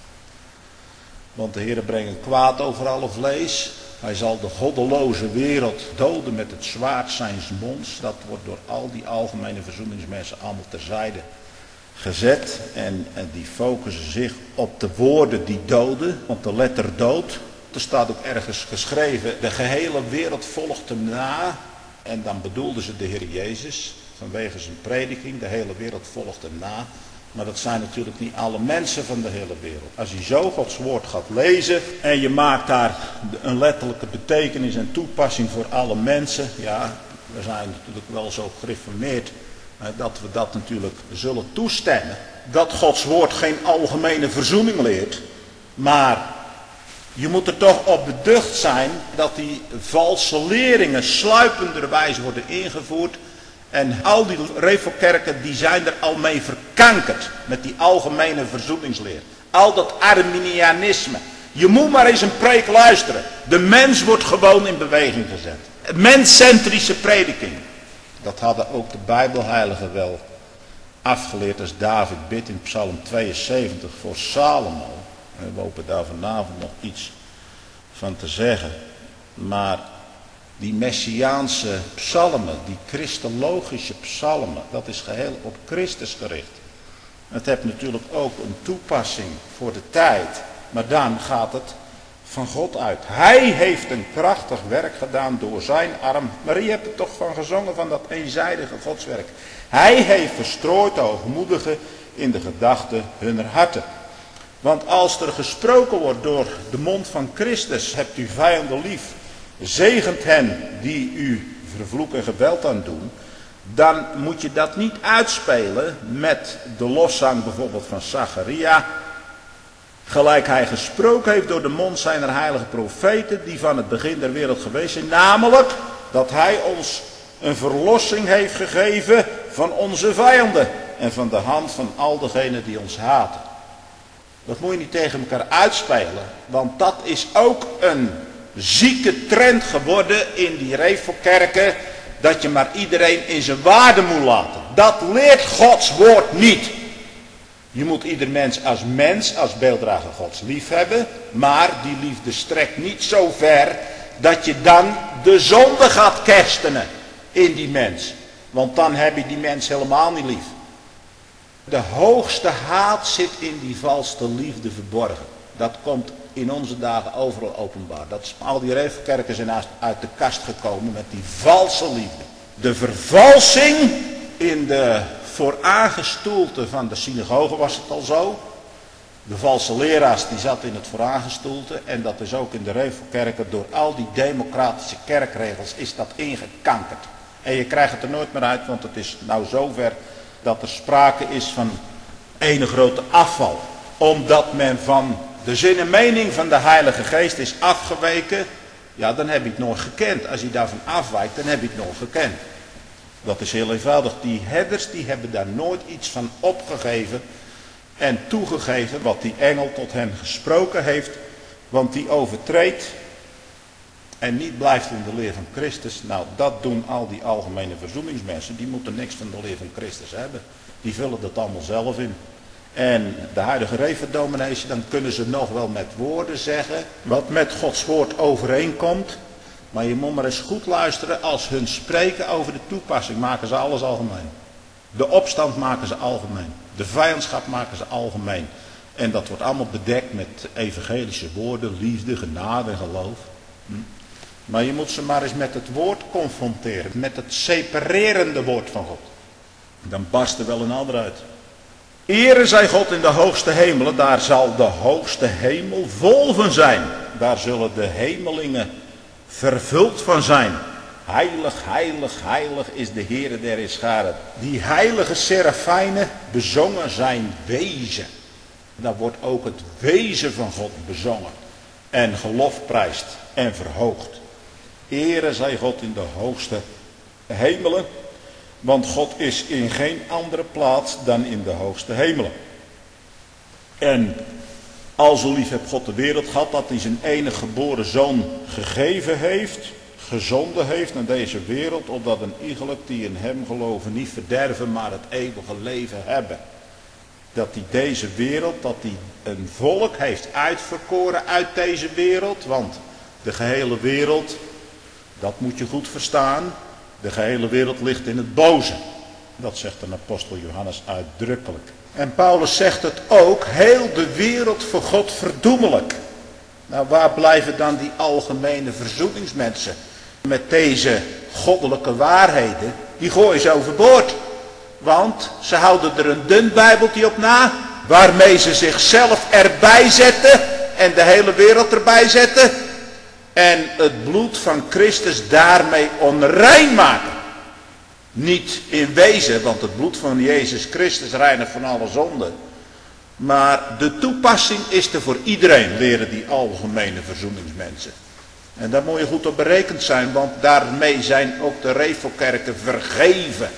Want de Heer brengt kwaad over alle vlees. Hij zal de goddeloze wereld doden met het zwaard zijns monds. Dat wordt door al die algemene verzoeningsmensen allemaal terzijde gezet. En, en die focussen zich op de woorden die doden, op de letter dood. Er staat ook ergens geschreven, de gehele wereld volgt hem na. En dan bedoelden ze de Heer Jezus, vanwege zijn prediking, de hele wereld volgt hem na. Maar dat zijn natuurlijk niet alle mensen van de hele wereld. Als je zo Gods woord gaat lezen en je maakt daar een letterlijke betekenis en toepassing voor alle mensen. Ja, we zijn natuurlijk wel zo gereformeerd dat we dat natuurlijk zullen toestemmen. Dat Gods woord geen algemene verzoening leert. Maar je moet er toch op beducht zijn dat die valse leringen sluipenderwijs worden ingevoerd. En al die revelkerken die zijn er al mee verkankerd met die algemene verzoeningsleer. Al dat Arminianisme. Je moet maar eens een preek luisteren. De mens wordt gewoon in beweging gezet. Menscentrische prediking. Dat hadden ook de Bijbelheiligen wel afgeleerd als David bidt in Psalm tweeënzeventig voor Salomo. En we hopen daar vanavond nog iets van te zeggen. Maar die messiaanse psalmen, die christologische psalmen, dat is geheel op Christus gericht. Het heeft natuurlijk ook een toepassing voor de tijd, maar dan gaat het van God uit. Hij heeft een krachtig werk gedaan door zijn arm. Maar je hebt er toch van gezongen van dat eenzijdige godswerk. Hij heeft verstrooid de hoogmoedigen in de gedachten hunner harten. Want als er gesproken wordt door de mond van Christus, hebt u vijanden lief, zegent hen die u vervloek en geweld aan doen, dan moet je dat niet uitspelen met de loszang bijvoorbeeld van Zacharia, gelijk hij gesproken heeft door de mond zijner heilige profeten die van het begin der wereld geweest zijn, namelijk dat hij ons een verlossing heeft gegeven van onze vijanden en van de hand van al degenen die ons haten. Dat moet je niet tegen elkaar uitspelen, want dat is ook een zieke trend geworden in die revelkerken, dat je maar iedereen in zijn waarde moet laten. Dat leert Gods woord niet. Je moet ieder mens als mens, als beelddrager Gods lief hebben, maar die liefde strekt niet zo ver dat je dan de zonde gaat kerstenen in die mens. Want dan heb je die mens helemaal niet lief. De hoogste haat zit in die valse liefde verborgen. Dat komt in onze dagen overal openbaar. Dat is, al die revelkerken zijn uit de kast gekomen met die valse liefde. De vervalsing in de vooraangestoelte van de synagoge was het al zo. De valse leraars die zat in het vooraangestoelte. En dat is ook in de revelkerken door al die democratische kerkregels is dat ingekankerd. En je krijgt het er nooit meer uit, want het is nou zover dat er sprake is van ene grote afval. Omdat men van de zin en mening van de Heilige Geest is afgeweken, ja, dan heb je het nooit gekend. Als je daarvan afwijkt, dan heb je het nooit gekend. Dat is heel eenvoudig. Die herders die hebben daar nooit iets van opgegeven en toegegeven wat die engel tot hen gesproken heeft. Want die overtreedt en niet blijft in de leer van Christus. Nou, dat doen al die algemene verzoeningsmensen. Die moeten niks van de leer van Christus hebben. Die vullen dat allemaal zelf in. En de huidige reverdominees, dan kunnen ze nog wel met woorden zeggen wat met Gods woord overeenkomt. Maar je moet maar eens goed luisteren, als hun spreken over de toepassing maken ze alles algemeen. De opstand maken ze algemeen. De vijandschap maken ze algemeen. En dat wordt allemaal bedekt met evangelische woorden, liefde, genade en geloof. Hm. Maar je moet ze maar eens met het woord confronteren, met het separerende woord van God. Dan barst er wel een ander uit. Ere zij God in de hoogste hemelen, daar zal de hoogste hemel vol van zijn. Daar zullen de hemelingen vervuld van zijn. Heilig, heilig, heilig is de Heere der Heerscharen. Die heilige serafijnen bezongen zijn wezen. Daar wordt ook het wezen van God bezongen. En gelofprijsd en verhoogd. Ere zij God in de hoogste hemelen. Want God is in geen andere plaats dan in de hoogste hemelen. En al zo lief heeft God de wereld gehad dat hij zijn enige geboren zoon gegeven heeft. gezonden heeft naar deze wereld, opdat een iegelijk die in hem geloven niet verderven, maar het eeuwige leven hebben. Dat hij deze wereld, dat hij een volk heeft uitverkoren uit deze wereld, want de gehele wereld, dat moet je goed verstaan, de gehele wereld ligt in het boze. Dat zegt een apostel Johannes uitdrukkelijk. En Paulus zegt het ook, heel de wereld voor God verdoemelijk. Nou, waar blijven dan die algemene verzoeningsmensen met deze goddelijke waarheden? Die gooien ze overboord. Want ze houden er een dun bijbeltje op na, waarmee ze zichzelf erbij zetten en de hele wereld erbij zetten. En het bloed van Christus daarmee onrein maken. Niet in wezen, want het bloed van Jezus Christus reinigt van alle zonde. Maar de toepassing is er voor iedereen, leren die algemene verzoeningsmensen. En daar moet je goed op berekend zijn, want daarmee zijn ook de Revelkerken vergeven.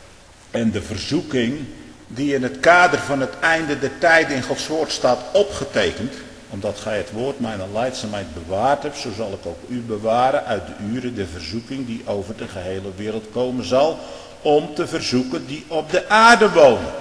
En de verzoeking die in het kader van het einde der tijden in Gods woord staat opgetekend, omdat gij het woord mijner lijdzaamheid bewaard hebt, zo zal ik ook u bewaren uit de uren der verzoeking die over de gehele wereld komen zal, om te verzoeken die op de aarde wonen.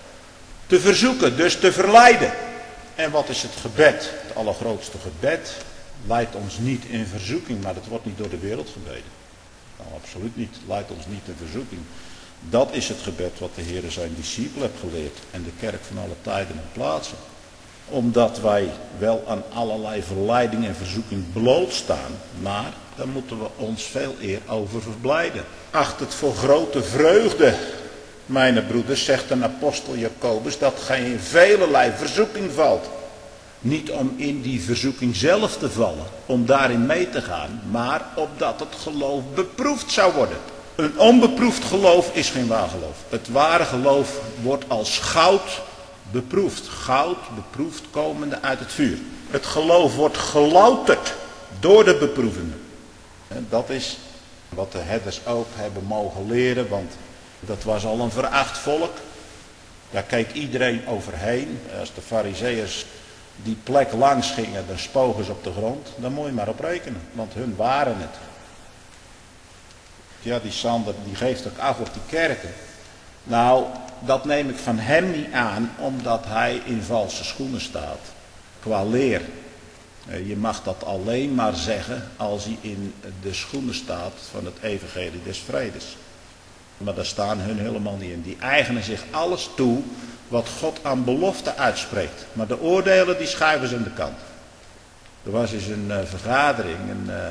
Te verzoeken, dus te verleiden. En wat is het gebed? Het allergrootste gebed leidt ons niet in verzoeking, maar dat wordt niet door de wereld gebeden. Nou, absoluut niet. Leidt ons niet in verzoeking. Dat is het gebed wat de Heer zijn discipelen heeft geleerd en de kerk van alle tijden en plaatsen. Omdat wij wel aan allerlei verleiding en verzoeking blootstaan, maar dan moeten we ons veel eer over verblijden. Acht het voor grote vreugde, mijn broeders, zegt een apostel Jacobus, dat gij in velelei verzoeking valt. Niet om in die verzoeking zelf te vallen, om daarin mee te gaan, maar opdat het geloof beproefd zou worden. Een onbeproefd geloof is geen waar geloof. Het ware geloof wordt als goud beproefd. Goud beproefd komende uit het vuur. Het geloof wordt gelouterd door de beproevingen. En dat is wat de herders ook hebben mogen leren, want dat was al een veracht volk. Daar keek iedereen overheen. Als de farizeeërs die plek langs gingen, dan spogen ze op de grond. Dan moet je maar op rekenen, want hun waren het. Ja, die Sander die geeft ook af op die kerken. Nou, dat neem ik van hem niet aan, omdat hij in valse schoenen staat. Qua leer. Je mag dat alleen maar zeggen als hij in de schoenen staat van het evangelie des vredes. Maar daar staan hun helemaal niet in. Die eigenen zich alles toe wat God aan belofte uitspreekt. Maar de oordelen die schuiven ze aan de kant. Er was eens een uh, vergadering en uh,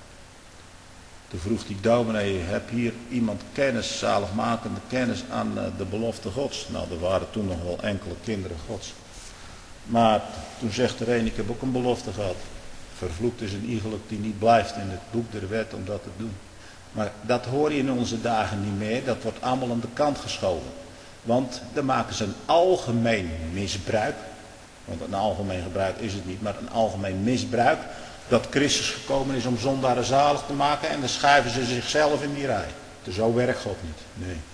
toen vroeg die dominee, heb hier iemand kennis, zaligmakende kennis aan uh, de belofte Gods? Nou, er waren toen nog wel enkele kinderen Gods. Maar toen zegt er een, ik heb ook een belofte gehad. Vervloekt is een iegelijk die niet blijft in het boek der wet om dat te doen. Maar dat hoor je in onze dagen niet meer. Dat wordt allemaal aan de kant geschoven. Want dan maken ze een algemeen misbruik. Want een algemeen gebruik is het niet, maar een algemeen misbruik. Dat Christus gekomen is om zondaren zalig te maken. En dan schuiven ze zichzelf in die rij. Dus zo werkt God niet. Nee.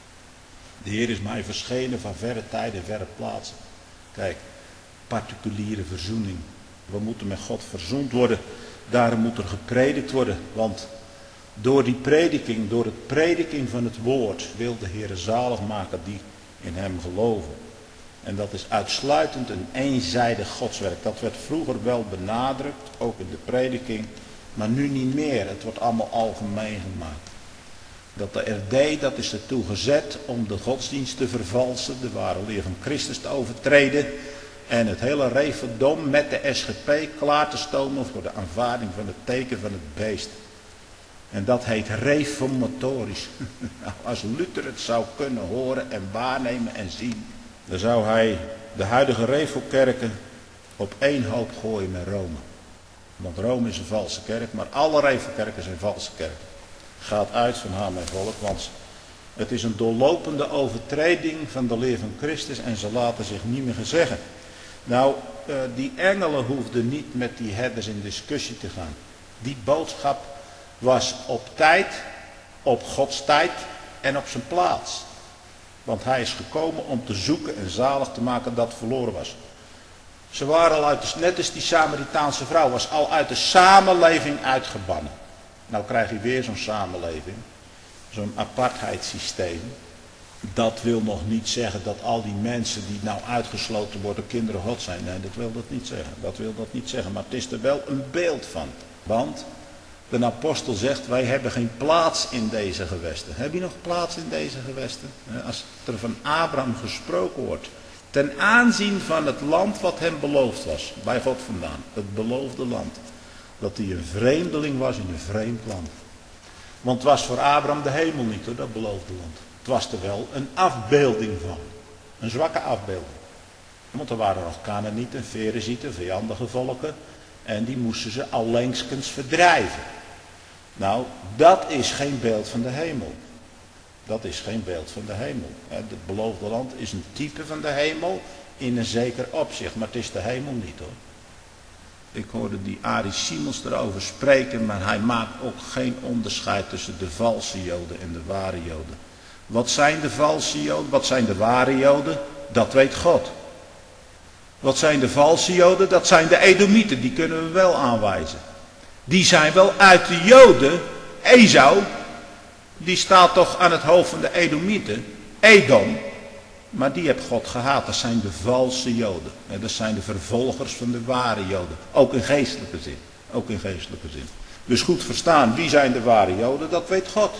De Heer is mij verschenen van verre tijden en verre plaatsen. Kijk, particuliere verzoening. We moeten met God verzoend worden. Daarom moet er gepredikt worden. Want door die prediking, door het prediking van het woord, wil de Heer zalig maken die in hem geloven. En dat is uitsluitend een eenzijdig godswerk. Dat werd vroeger wel benadrukt, ook in de prediking, maar nu niet meer. Het wordt allemaal algemeen gemaakt. Dat de R D, dat is ertoe gezet om de godsdienst te vervalsen, de ware leer van Christus te overtreden en het hele Reverdom met de S G P klaar te stomen voor de aanvaarding van het teken van het beest. En dat heet reformatorisch. Nou, als Luther het zou kunnen horen en waarnemen en zien, dan zou hij de huidige Revelkerken op één hoop gooien met Rome. Want Rome is een valse kerk, maar alle Revelkerken zijn valse kerken. Gaat uit van haar mijn volk, want het is een doorlopende overtreding van de leer van Christus en ze laten zich niet meer gezeggen. Nou, uh, die engelen hoefden niet met die herders in discussie te gaan. Die boodschap was op tijd, op Gods tijd en op zijn plaats. Want hij is gekomen om te zoeken en zalig te maken dat verloren was. Ze waren al uit de, net als die Samaritaanse vrouw, was al uit de samenleving uitgebannen. Nou krijg je weer zo'n samenleving, zo'n apartheidssysteem. Dat wil nog niet zeggen dat al die mensen die nou uitgesloten worden kinderen God zijn. Nee, dat wil dat niet zeggen. Dat wil dat niet zeggen. Maar het is er wel een beeld van. Want de apostel zegt, wij hebben geen plaats in deze gewesten. Heb je nog plaats in deze gewesten? Als er van Abraham gesproken wordt. Ten aanzien van het land wat hem beloofd was. Bij God vandaan. Het beloofde land. Dat hij een vreemdeling was in een vreemd land. Want het was voor Abraham de hemel niet hoor, dat beloofde land. Het was er wel een afbeelding van. Een zwakke afbeelding. Want er waren nog Kanaanieten, Ferezieten, vijandige volken. En die moesten ze allengskens verdrijven. Nou, dat is geen beeld van de hemel. Dat is geen beeld van de hemel. Het beloofde land is een type van de hemel in een zeker opzicht. Maar het is de hemel niet hoor. Ik hoorde die Arie Simons erover spreken, maar hij maakt ook geen onderscheid tussen de valse joden en de ware joden. Wat zijn de valse joden? Wat zijn de ware joden? Dat weet God. Wat zijn de valse joden? Dat zijn de Edomieten, die kunnen we wel aanwijzen. Die zijn wel uit de joden. Esau, die staat toch aan het hoofd van de Edomieten. Edom, maar die heeft God gehaat. Dat zijn de valse joden. Dat zijn de vervolgers van de ware joden. Ook in geestelijke zin. Ook in geestelijke zin. Dus goed verstaan, wie zijn de ware joden? Dat weet God.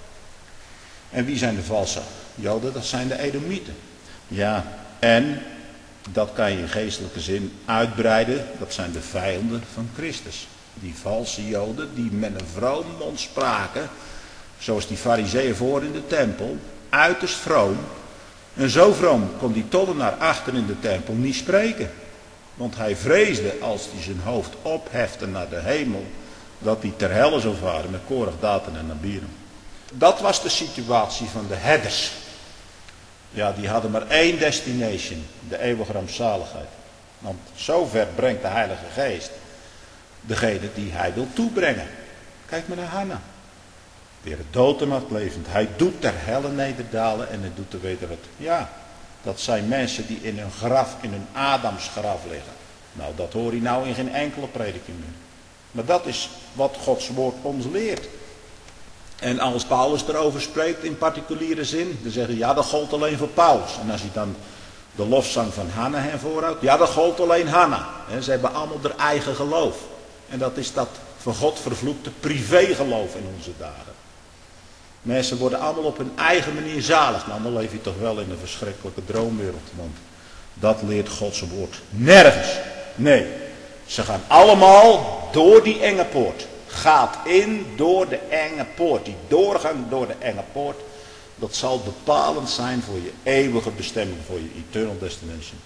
En wie zijn de valse joden? Dat zijn de Edomieten. Ja, en dat kan je in geestelijke zin uitbreiden. Dat zijn de vijanden van Christus. Die valse joden die met een vroom mond spraken. Zoals die farizeeën voor in de tempel. Uiterst vroom. En zo vroom kon die tollenaar achter in de tempel niet spreken. Want hij vreesde als hij zijn hoofd ophefte naar de hemel. Dat hij ter helle zou varen met Korach, Datan en Abiram. Dat was de situatie van de herders. Ja, die hadden maar één destination. De eeuwige rampzaligheid. Want zover brengt de Heilige Geest degene die hij wil toebrengen. Kijk maar naar Hanna. De Heer dood hem maakt levend. Hij doet ter helle nederdalen en hij doet er weder het. Ja, dat zijn mensen die in hun graf, in hun Adamsgraf liggen. Nou, dat hoor je nou in geen enkele prediking meer. Maar dat is wat Gods woord ons leert. En als Paulus erover spreekt in particuliere zin, dan zeggen ja, dat gold alleen voor Paulus. En als hij dan de lofzang van Hanna hen voorhoudt, ja, dat gold alleen Hanna. En ze hebben allemaal hun eigen geloof. En dat is dat van God vervloekte privégeloof in onze dagen. Mensen worden allemaal op hun eigen manier zalig. Nou, dan leef je toch wel in een verschrikkelijke droomwereld. Want dat leert Gods woord nergens. Nee, ze gaan allemaal door die enge poort. Gaat in door de enge poort. Die doorgang door de enge poort. Dat zal bepalend zijn voor je eeuwige bestemming. Voor je eternal destination.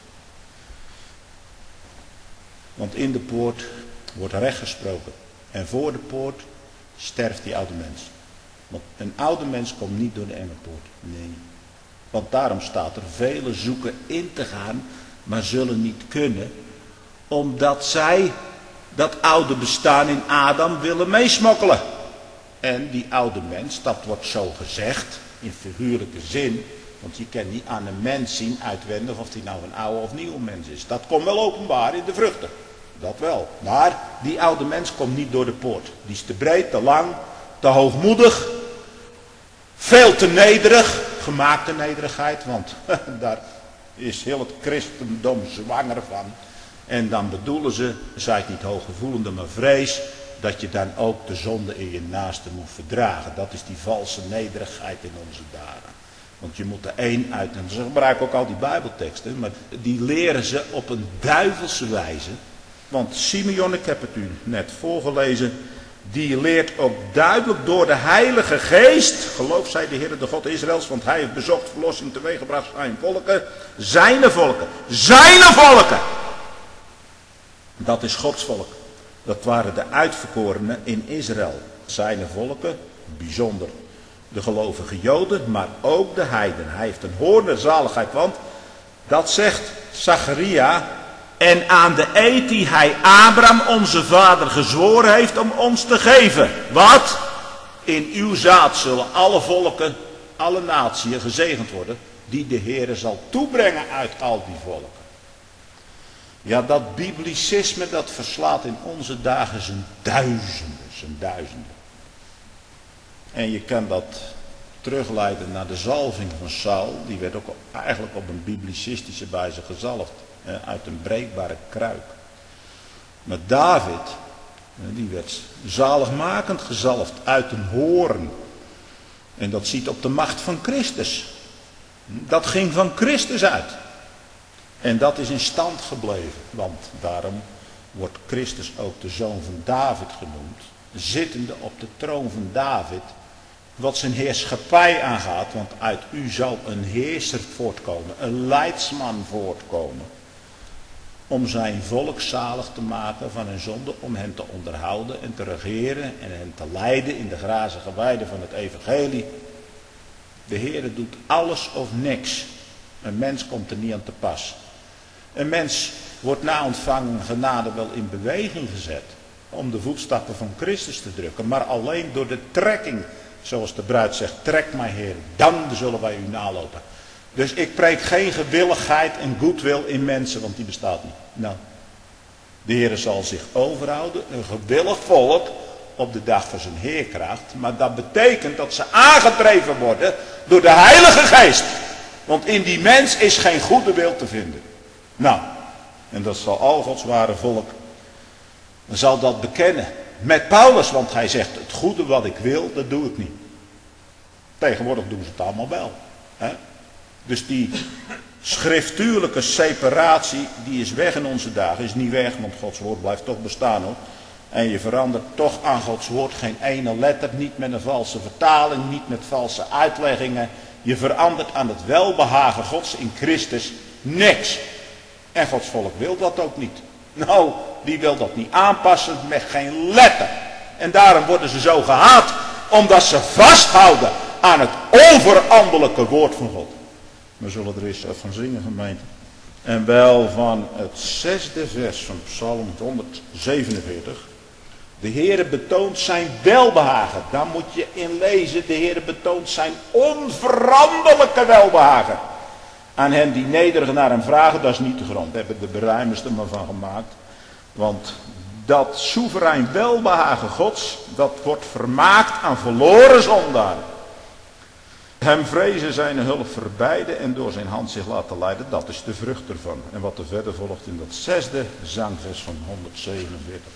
Want in de poort wordt recht gesproken. En voor de poort sterft die oude mens. Want een oude mens komt niet door de enge poort. Nee. Want daarom staat er, velen zoeken in te gaan, maar zullen niet kunnen. Omdat zij dat oude bestaan in Adam willen meesmokkelen. En die oude mens, dat wordt zo gezegd, in figuurlijke zin. Want je kan niet aan een mens zien uitwendig of die nou een oude of nieuwe mens is. Dat komt wel openbaar in de vruchten. Dat wel. Maar die oude mens komt niet door de poort. Die is te breed, te lang, te hoogmoedig. Veel te nederig. Gemaakte nederigheid. Want daar is heel het christendom zwanger van. En dan bedoelen ze, zij niet hooggevoelende, maar vrees. Dat je dan ook de zonde in je naaste moet verdragen. Dat is die valse nederigheid in onze dagen. Want je moet er één uit. En ze gebruiken ook al die bijbelteksten. Maar die leren ze op een duivelse wijze. Want Simeon, ik heb het u net voorgelezen. Die leert ook duidelijk door de Heilige Geest. Geloof zij de Heer de God Israëls. Want hij heeft bezocht verlossing teweeggebracht zijn volken. Zijne volken. Zijne volken. Dat is Gods volk. Dat waren de uitverkorenen in Israël. Zijne volken, bijzonder de gelovige Joden, maar ook de heidenen. Hij heeft een hoorn der zaligheid, want dat zegt Zacharia. En aan de eed die hij Abraham onze vader gezworen heeft om ons te geven. Wat? In uw zaad zullen alle volken, alle naties gezegend worden, die de Heere zal toebrengen uit al die volken. Ja, dat biblicisme dat verslaat in onze dagen zijn duizenden, zijn duizenden. En je kan dat terugleiden naar de zalving van Saul. Die werd ook eigenlijk op een biblicistische wijze gezalfd. Uit een breekbare kruik. Maar David, die werd zaligmakend gezalfd uit een hoorn. En dat ziet op de macht van Christus. Dat ging van Christus uit. En dat is in stand gebleven. Want daarom wordt Christus ook de zoon van David genoemd. Zittende op de troon van David. Wat zijn heerschappij aangaat. Want uit u zal een heerser voortkomen. Een leidsman voortkomen. Om zijn volk zalig te maken van hun zonde. Om hen te onderhouden en te regeren. En hen te leiden in de grazige weiden van het evangelie. De Heer doet alles of niks. Een mens komt er niet aan te pas. Een mens wordt na ontvangen genade wel in beweging gezet. Om de voetstappen van Christus te drukken. Maar alleen door de trekking. Zoals de bruid zegt. Trek mij Heer. Dan zullen wij u nalopen. Dus ik preek geen gewilligheid en goodwill in mensen. Want die bestaat niet. Nou. De Heer zal zich overhouden. Een gewillig volk. Op de dag van zijn heerkracht. Maar dat betekent dat ze aangedreven worden. Door de Heilige Geest. Want in die mens is geen goede wil te vinden. Nou. En dat zal al Gods ware volk. Dan zal dat bekennen. Met Paulus. Want hij zegt. Het goede wat ik wil. Dat doe ik niet. Tegenwoordig doen ze het allemaal wel. Hè? Dus die schriftuurlijke separatie. Die is weg in onze dagen. Is niet weg. Want Gods woord blijft toch bestaan hoor. En je verandert toch aan Gods woord geen ene letter. Niet met een valse vertaling. Niet met valse uitleggingen. Je verandert aan het welbehagen Gods in Christus niks. En Gods volk wil dat ook niet. Nou, die wil dat niet aanpassen met geen letter. En daarom worden ze zo gehaat. Omdat ze vasthouden aan het overandelijke woord van God. We zullen er eens van zingen, gemeente. En wel van het zesde vers van Psalm honderdzevenenveertig. De Heere betoont zijn welbehagen. Daar moet je in lezen. De Heere betoont zijn onveranderlijke welbehagen. Aan hen die nederig naar hem vragen, dat is niet de grond. Daar hebben de beruimers er maar van gemaakt. Want dat soeverein welbehagen Gods, dat wordt vermaakt aan verloren zondaren. Hem vrezen zijn hulp verbijden en door zijn hand zich laten leiden, dat is de vrucht ervan. En wat er verder volgt in dat zesde zangvers van honderdzevenenveertig.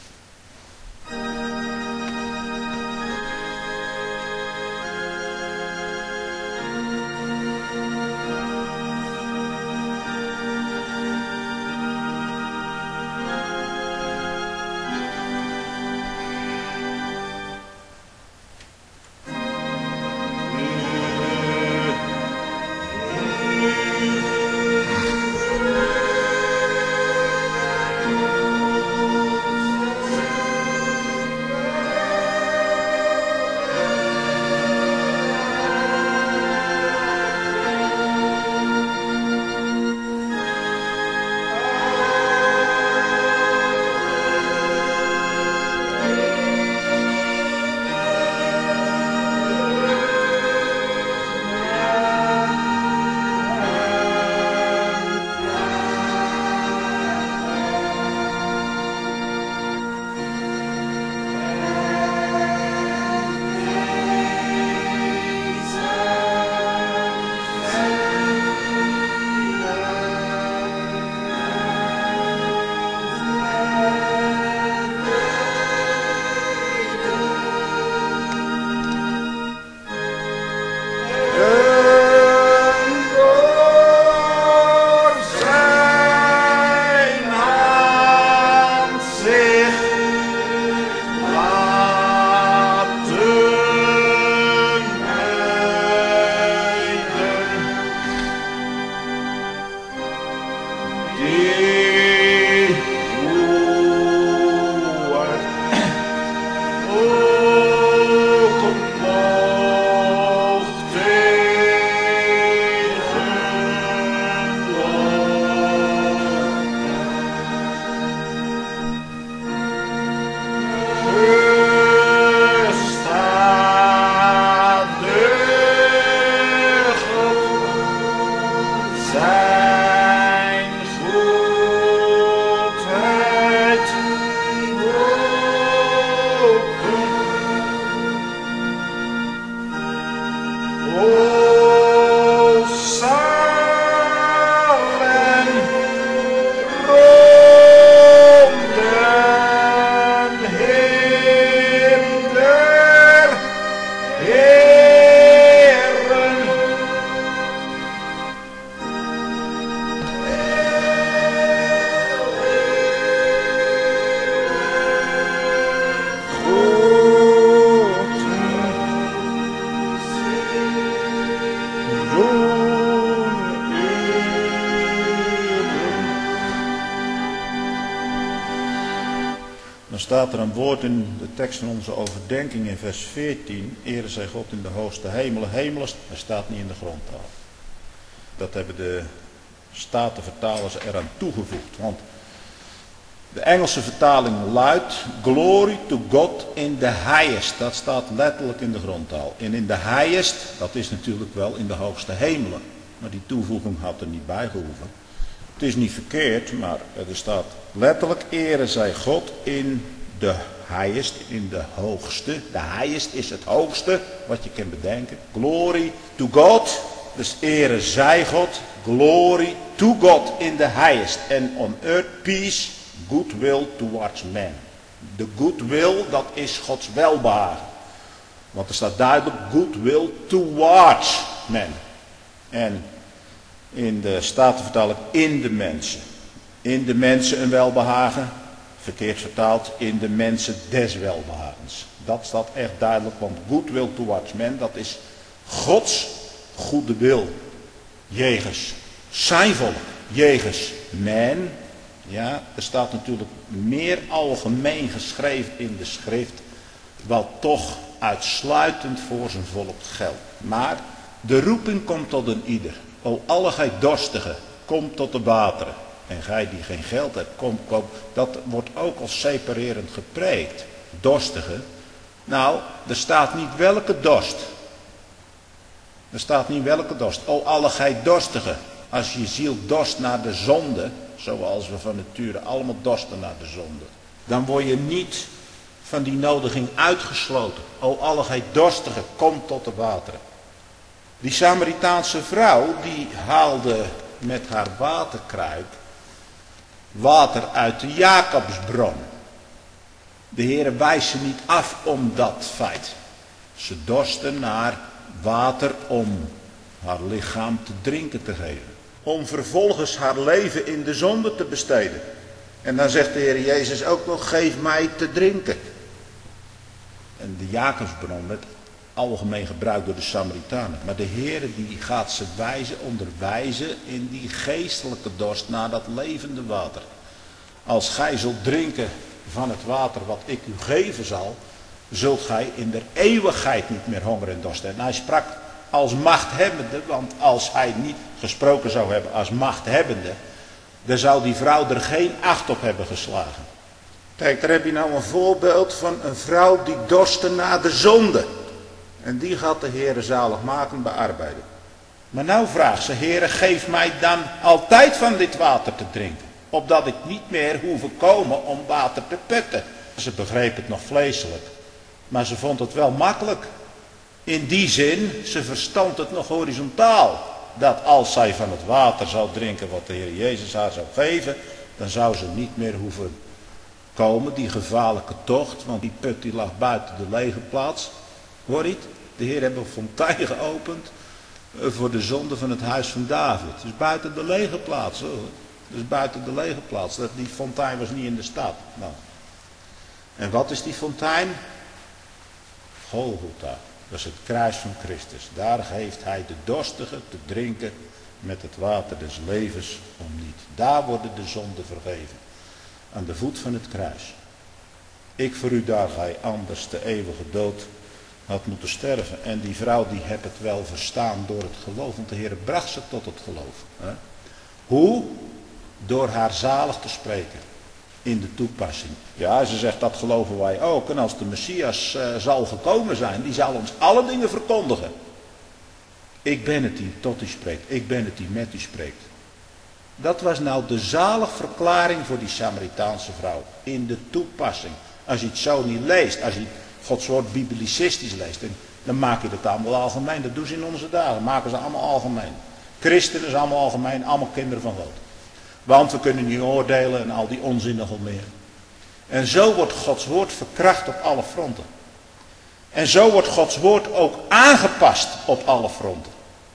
Dan staat er een woord in de tekst van onze overdenking in vers veertien. Ere zij God in de hoogste hemelen. Hemelen, hij staat niet in de grondtaal. Dat hebben de statenvertalers eraan toegevoegd. Want de Engelse vertaling luidt: Glory to God in the highest. Dat staat letterlijk in de grondtaal. En in de highest, dat is natuurlijk wel in de hoogste hemelen. Maar die toevoeging had er niet bij gehoeven. Het is niet verkeerd, maar er staat letterlijk: ere zij God in de highest, in de hoogste. De highest is het hoogste wat je kan bedenken. Glory to God. Dus ere zij God. Glory to God in the highest. And on earth peace, goodwill towards men. De goodwill, dat is Gods welbehagen. Want er staat duidelijk goodwill towards men. En in de Statenvertaling in de mensen. In de mensen een welbehagen. Verkeerd vertaald, in de mensen des welbehagens. Dat staat echt duidelijk, want goodwill towards men, dat is Gods goede wil. Jegens zijn volk. Jegens men. Ja, er staat natuurlijk meer algemeen geschreven in de schrift, wat toch uitsluitend voor zijn volk geldt. Maar de roeping komt tot een ieder. O alle gij dorstigen, kom tot de wateren. En gij die geen geld hebt, kom koop. Dat wordt ook als separerend gepreekt. Dorstigen. Nou, er staat niet welke dorst. Er staat niet welke dorst. O alle gij dorstigen. Als je ziel dorst naar de zonde, zoals we van nature allemaal dorsten naar de zonde, dan word je niet van die nodiging uitgesloten. O alle gij dorstigen, kom tot de wateren. Die Samaritaanse vrouw, die haalde met haar waterkruik water uit de Jacobsbron. De Heere wijst ze niet af om dat feit. Ze dorstte naar water om haar lichaam te drinken te geven. Om vervolgens haar leven in de zonde te besteden. En dan zegt de Heer Jezus ook nog: geef mij te drinken. En de Jacobsbron werd algemeen gebruikt door de Samaritanen. Maar de Heer die gaat ze wijzen, onderwijzen in die geestelijke dorst naar dat levende water. Als gij zult drinken van het water wat ik u geven zal, zult gij in der eeuwigheid niet meer honger en dorst hebben. En hij sprak als machthebbende, want als hij niet gesproken zou hebben als machthebbende, dan zou die vrouw er geen acht op hebben geslagen. Kijk, daar heb je nou een voorbeeld van een vrouw die dorstte naar de zonde. En die gaat de Heere zaligmakend bearbeiden. Maar nou vraagt ze: Heere, geef mij dan altijd van dit water te drinken, opdat ik niet meer hoef komen om water te putten. Ze begreep het nog vleeselijk, maar ze vond het wel makkelijk. In die zin, ze verstond het nog horizontaal. Dat als zij van het water zou drinken wat de Heer Jezus haar zou geven, dan zou ze niet meer hoeven komen, die gevaarlijke tocht. Want die put die lag buiten de lege plaats. Hoor je het? De Heer heeft een fontein geopend voor de zonde van het huis van David. Dus buiten de lege plaats. Hoor. Dus buiten de lege plaats. Die fontein was niet in de stad. Nou. En wat is die fontein? Golgotha. Dat is het kruis van Christus. Daar geeft hij de dorstigen te drinken met het water des levens om niet. Daar worden de zonden vergeven. Aan de voet van het kruis. Ik voor u daar gij anders de eeuwige dood had moeten sterven. En die vrouw die heeft het wel verstaan door het geloof. Want de Heer bracht ze tot het geloof. Hè? Hoe? Door haar zalig te spreken. In de toepassing. Ja, ze zegt dat geloven wij ook. En als de Messias uh, zal gekomen zijn, die zal ons alle dingen verkondigen. Ik ben het die tot u spreekt. Ik ben het die met u spreekt. Dat was nou de zaligverklaring voor die Samaritaanse vrouw. In de toepassing. Als je het zo niet leest, als je Gods woord biblicistisch leest, dan maak je dat allemaal algemeen. Dat doen ze in onze dagen. Maken ze allemaal algemeen. Christenen zijn allemaal algemeen, allemaal kinderen van God. Want we kunnen niet oordelen en al die onzin nogal meer. En zo wordt Gods woord verkracht op alle fronten. En zo wordt Gods woord ook aangepast op alle fronten.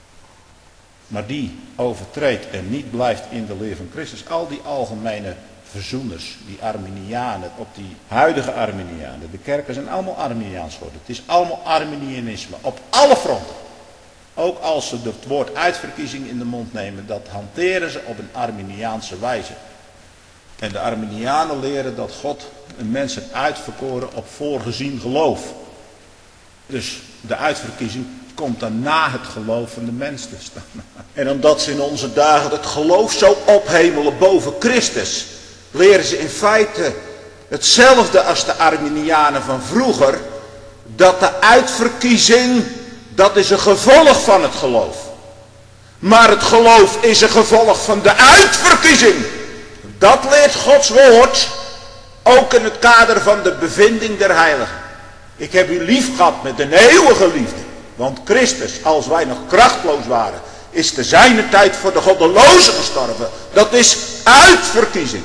Maar die overtreedt en niet blijft in de leer van Christus. Al die algemene verzoeners, die Arminianen, op die huidige Arminianen. De kerken zijn allemaal Arminiaans geworden. Het is allemaal Arminianisme op alle fronten. Ook als ze het woord uitverkiezing in de mond nemen, dat hanteren ze op een Arminiaanse wijze. En de Arminianen leren dat God een mens heeft uitverkoren op voorgezien geloof. Dus de uitverkiezing komt dan na het geloof van de mens te staan. En omdat ze in onze dagen het geloof zo ophemelen boven Christus, leren ze in feite hetzelfde als de Arminianen van vroeger, dat de uitverkiezing, dat is een gevolg van het geloof. Maar het geloof is een gevolg van de uitverkiezing. Dat leert Gods woord, ook in het kader van de bevinding der heiligen. Ik heb u lief gehad met een eeuwige liefde. Want Christus, als wij nog krachtloos waren, is te zijner tijd voor de goddelozen gestorven. Dat is uitverkiezing.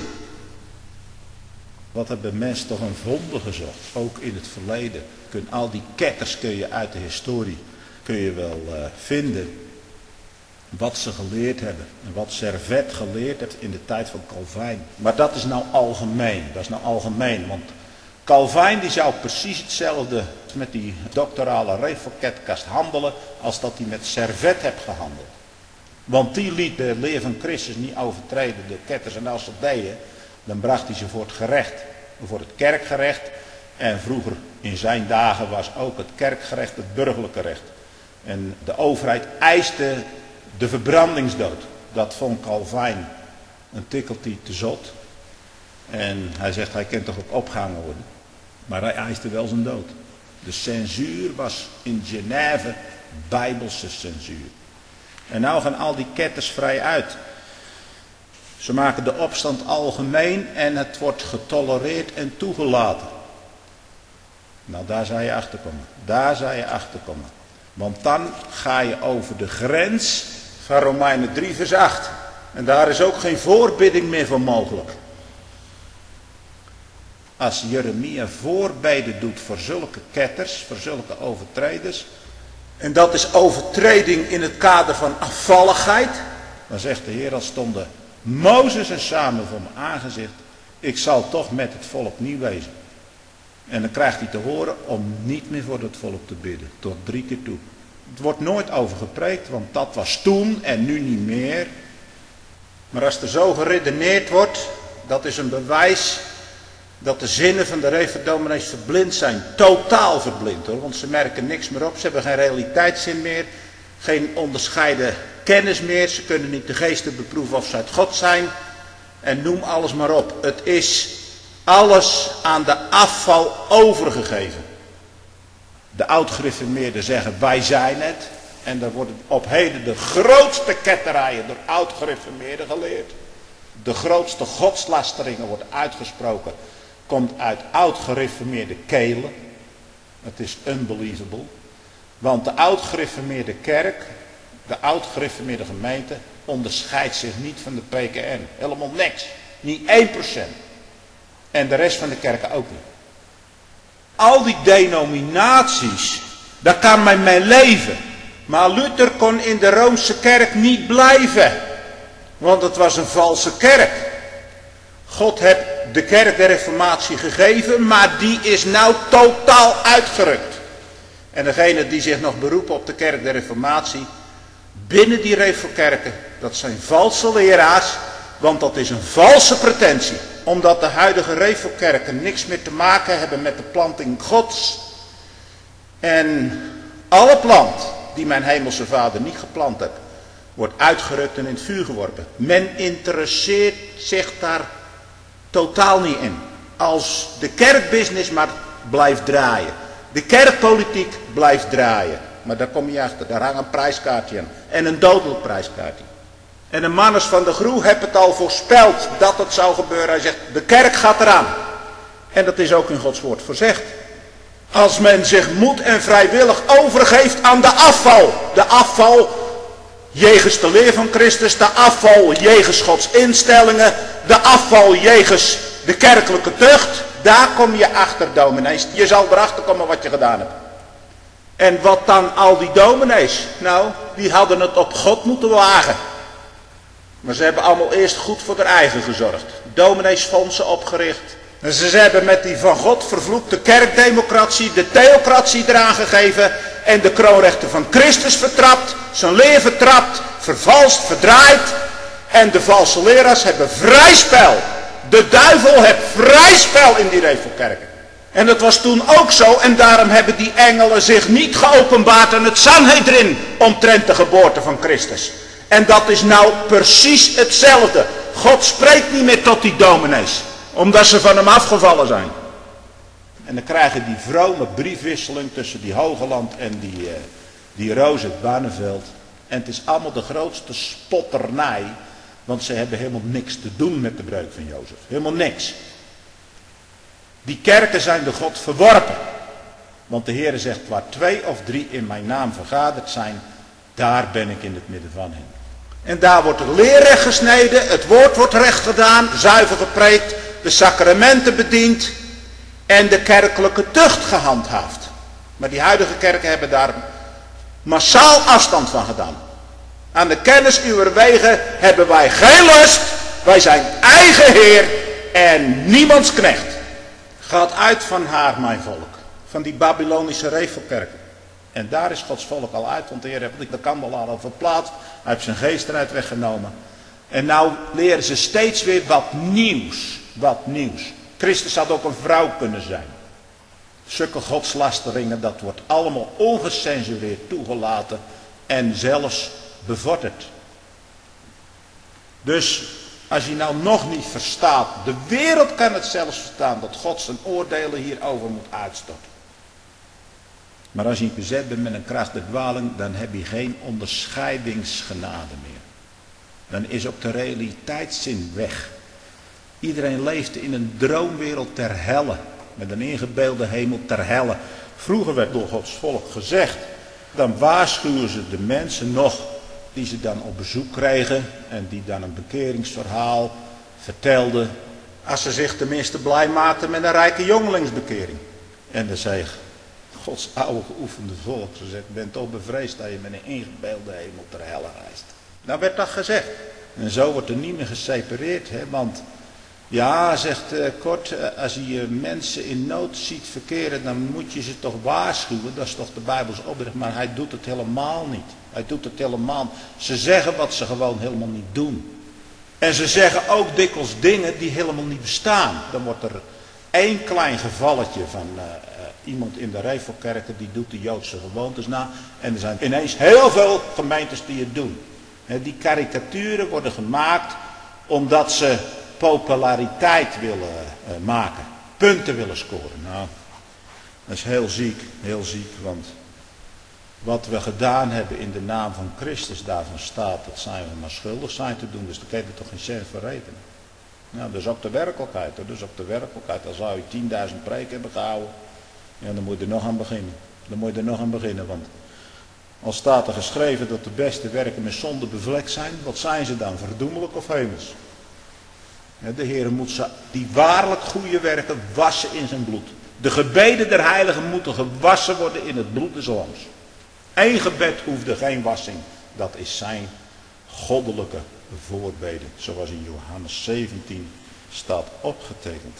Wat hebben mensen toch een wonder gezocht, ook in het verleden. Kun, al die ketters kun je uit de historie kun je wel uh, vinden. Wat ze geleerd hebben. En wat Servet geleerd heeft in de tijd van Calvijn. Maar dat is nou algemeen. Dat is nou algemeen. Want Calvijn die zou precies hetzelfde met die doctorale refoketkast handelen. Als dat hij met Servet heeft gehandeld. Want die liet de leer van Christus niet overtreden. De ketters, en als ze deden, dan bracht hij ze voor het gerecht. Voor het kerkgerecht. En vroeger in zijn dagen was ook het kerkgerecht het burgerlijke recht. En de overheid eiste de verbrandingsdood. Dat vond Calvijn een tikkeltje te zot. En hij zegt, hij kan toch ook opgehangen worden. Maar hij eiste wel zijn dood. De censuur was in Genève bijbelse censuur. En nou gaan al die ketters vrij uit. Ze maken de opstand algemeen en het wordt getolereerd en toegelaten. Nou, daar zou je achter komen. Daar zou je achter komen. Want dan ga je over de grens van Romeinen drie vers acht. En daar is ook geen voorbidding meer voor mogelijk. Als Jeremia voorbeden doet voor zulke ketters, voor zulke overtreders. En dat is overtreding in het kader van afvalligheid. Dan zegt de Heer, als stonden Mozes en Samuel voor mijn aangezicht. Ik zal toch met het volk niet wezen. En dan krijgt hij te horen om niet meer voor het volk te bidden. Tot drie keer toe. Het wordt nooit over gepreekt, want dat was toen en nu niet meer. Maar als er zo geredeneerd wordt, dat is een bewijs dat de zinnen van de reverdominees verblind zijn. Totaal verblind hoor, want ze merken niks meer op. Ze hebben geen realiteitszin meer. Geen onderscheiden kennis meer. Ze kunnen niet de geesten beproeven of ze uit God zijn. En noem alles maar op. Het is alles aan de afval overgegeven. De oud-gereformeerden zeggen wij zijn het. En er worden op heden de grootste ketterijen door oud-gereformeerden geleerd. De grootste godslasteringen wordt uitgesproken. Komt uit oud-gereformeerde kelen. Het is unbelievable. Want de oud-gereformeerde kerk, de oud-gereformeerde gemeente, onderscheidt zich niet van de P K N. Helemaal niks. Niet één procent. En de rest van de kerken ook niet. Al die denominaties, dat kan men mee leven. Maar Luther kon in de Roomse kerk niet blijven. Want het was een valse kerk. God heeft de kerk der reformatie gegeven, maar die is nou totaal uitgerukt. En degene die zich nog beroepen op de kerk der reformatie, binnen die reformkerken, dat zijn valse leraars, want dat is een valse pretentie. Omdat de huidige reformkerken niks meer te maken hebben met de planting Gods. En alle plant die mijn hemelse vader niet geplant heeft, wordt uitgerukt en in het vuur geworpen. Men interesseert zich daar totaal niet in. Als de kerkbusiness maar blijft draaien. De kerkpolitiek blijft draaien. Maar daar kom je achter. Daar hangt een prijskaartje aan. En een dodelijk prijskaartje. En de manners van de Groe hebben het al voorspeld dat het zou gebeuren. Hij zegt, de kerk gaat eraan. En dat is ook in Gods woord voorzegd. Als men zich moed en vrijwillig overgeeft aan de afval. De afval jegens de leer van Christus. De afval jegens Gods instellingen. De afval jegens de kerkelijke tucht. Daar kom je achter, dominees. Je zal erachter komen wat je gedaan hebt. En wat dan al die dominees? Nou, die hadden het op God moeten wagen. Maar ze hebben allemaal eerst goed voor hun eigen gezorgd. Domineesfondsen opgericht. En ze hebben met die van God vervloekte kerkdemocratie de theocratie eraan gegeven. En de kroonrechten van Christus vertrapt. Zijn leer vertrapt. Vervalst, verdraaid. En de valse leraars hebben vrij spel. De duivel heeft vrij spel in die Revelkerken. En dat was toen ook zo. En daarom hebben die engelen zich niet geopenbaard aan het Sanhedrin omtrent de geboorte van Christus. En dat is nou precies hetzelfde. God spreekt niet meer tot die dominees. Omdat ze van hem afgevallen zijn. En dan krijgen die vrome briefwisseling tussen die Hogeland en die, uh, die Roos het Barneveld. En het is allemaal de grootste spotternij. Want ze hebben helemaal niks te doen met de breuk van Jozef. Helemaal niks. Die kerken zijn door God verworpen. Want de Heer zegt, waar twee of drie in mijn naam vergaderd zijn, daar ben ik in het midden van hen. En daar wordt de leer recht gesneden, het woord wordt recht gedaan, zuiver gepreekt, de sacramenten bediend en de kerkelijke tucht gehandhaafd. Maar die huidige kerken hebben daar massaal afstand van gedaan. Aan de kennis uwer wegen hebben wij geen lust, wij zijn eigen Heer en niemands knecht. Gaat uit van haar, mijn volk, van die Babylonische Revelkerken. En daar is Gods volk al uit, want de Heer heeft de kandelaar al verplaatst. Hij heeft zijn geest eruit weggenomen. En nou leren ze steeds weer wat nieuws. Wat nieuws. Christus had ook een vrouw kunnen zijn. Zulke godslasteringen, dat wordt allemaal ongecensureerd toegelaten. En zelfs bevorderd. Dus als je nou nog niet verstaat, de wereld kan het zelfs verstaan, dat God zijn oordelen hierover moet uitstorten. Maar als je niet bezet bent met een kracht der dwaling, dan heb je geen onderscheidingsgenade meer. Dan is ook de realiteitszin weg. Iedereen leefde in een droomwereld ter helle. Met een ingebeelde hemel ter helle. Vroeger werd door Gods volk gezegd. Dan waarschuwen ze de mensen nog die ze dan op bezoek kregen. En die dan een bekeringsverhaal vertelden. Als ze zich tenminste blij maakten met een rijke jongelingsbekering. En dan zei Gods oude geoefende volk. Ze zegt, ben toch bevreesd dat je met een ingebeelde hemel ter helle reist. Nou werd dat gezegd. En zo wordt er niet meer gesepareerd. Hè? Want ja, zegt uh, Kort, uh, als je mensen in nood ziet verkeren, dan moet je ze toch waarschuwen. Dat is toch de Bijbelse opdracht. Maar hij doet het helemaal niet. Hij doet het helemaal niet. Ze zeggen wat ze gewoon helemaal niet doen. En ze zeggen ook dikwijls dingen die helemaal niet bestaan. Dan wordt er één klein gevalletje van uh, uh, iemand in de Revelkerken die doet de Joodse gewoontes na. En er zijn ineens heel veel gemeentes die het doen. He, die karikaturen worden gemaakt omdat ze populariteit willen uh, maken. Punten willen scoren. Nou, dat is heel ziek, heel ziek, want wat we gedaan hebben in de naam van Christus, daarvan staat, dat zijn we maar schuldig zijn te doen, dus daar kun je er toch geen cent voor rekenen. Nou, dat is ook de werkelijkheid, hoor. Dat is ook de werkelijkheid. Als zou je tienduizend preken hebben gehouden, ja, dan moet je er nog aan beginnen. Dan moet je er nog aan beginnen, want al staat er geschreven dat de beste werken met zonde bevlekt zijn, wat zijn ze dan, verdoemelijk of hemels? De Heer moet ze, die waarlijk goede werken, wassen in zijn bloed. De gebeden der heiligen moeten gewassen worden in het bloed des lams. Eén gebed hoefde geen wassing. Dat is zijn goddelijke voorbeden. Zoals in Johannes zeventien staat opgetekend.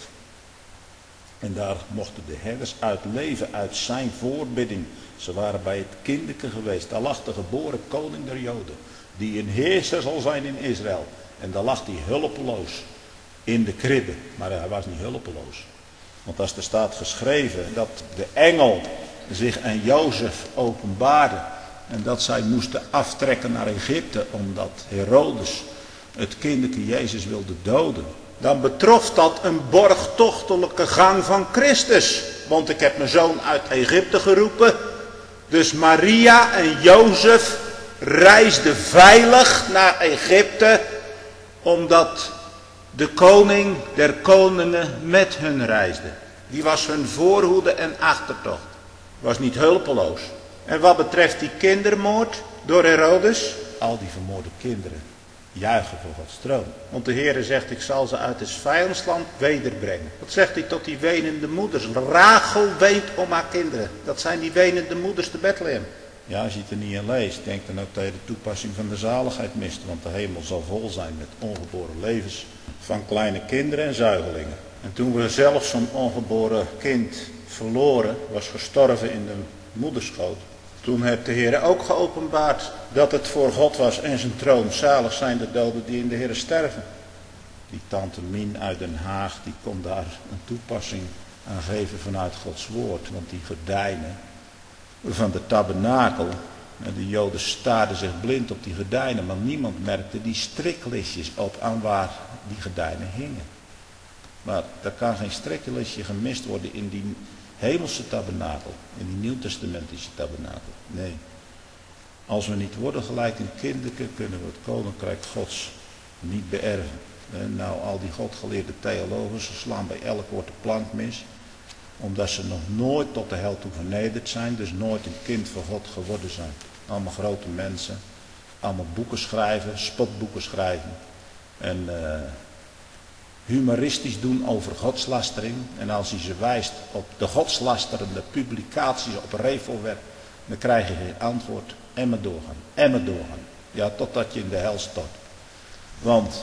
En daar mochten de herders uit leven uit zijn voorbidding. Ze waren bij het kinderke geweest. Daar lag de geboren koning der Joden. Die een heerser zal zijn in Israël. En daar lag hij hulpeloos in de kribbe. Maar hij was niet hulpeloos. Want als er staat geschreven dat de engel zich aan Jozef openbaarde. En dat zij moesten aftrekken naar Egypte. Omdat Herodes het kinderke Jezus wilde doden. Dan betrof dat een borgtochtelijke gang van Christus. Want ik heb mijn zoon uit Egypte geroepen. Dus Maria en Jozef reisden veilig naar Egypte. Omdat de koning der koningen met hun reisde. Die was hun voorhoede en achtertocht. Was niet hulpeloos. En wat betreft die kindermoord door Herodes. Al die vermoorde kinderen juichen voor Gods troon. Want de Heere zegt, ik zal ze uit het vijandsland wederbrengen. Wat zegt hij tot die wenende moeders? Rachel weent om haar kinderen. Dat zijn die wenende moeders te Bethlehem. Ja, als je het er niet in leest, denk dan ook dat je de toepassing van de zaligheid mist. Want de hemel zal vol zijn met ongeboren levens van kleine kinderen en zuigelingen. En toen we zelf zo'n ongeboren kind verloren, was gestorven in de moederschoot. Toen heeft de Heer ook geopenbaard dat het voor God was en zijn troon. Zalig zijn de doden die in de Heer sterven. Die tante Mien uit Den Haag, die kon daar een toepassing aan geven vanuit Gods woord. Want die gordijnen van de tabernakel, de Joden staarden zich blind op die gordijnen, maar niemand merkte die striklistjes op aan waar die gordijnen hingen. Maar er kan geen striklistje gemist worden in die hemelse tabernakel, in die nieuwtestamentische tabernakel. Nee. Als we niet worden gelijk in kinderken, kunnen we het koninkrijk Gods niet beërven. En nou, al die godgeleerde theologen, ze slaan bij elk woord de plank mis, omdat ze nog nooit tot de hel toe vernederd zijn, dus nooit een kind van God geworden zijn. Allemaal grote mensen, allemaal boeken schrijven, spotboeken schrijven en uh, humoristisch doen over godslastering. En als hij ze wijst op de godslasterende publicaties op Revelweb, dan krijg je geen antwoord. En maar doorgaan, en maar doorgaan. Ja, totdat je in de hel stort. Want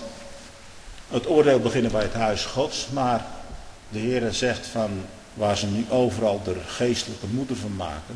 het oordeel beginnen bij het huis Gods, maar de Heer zegt van waar ze nu overal de geestelijke moeder van maken,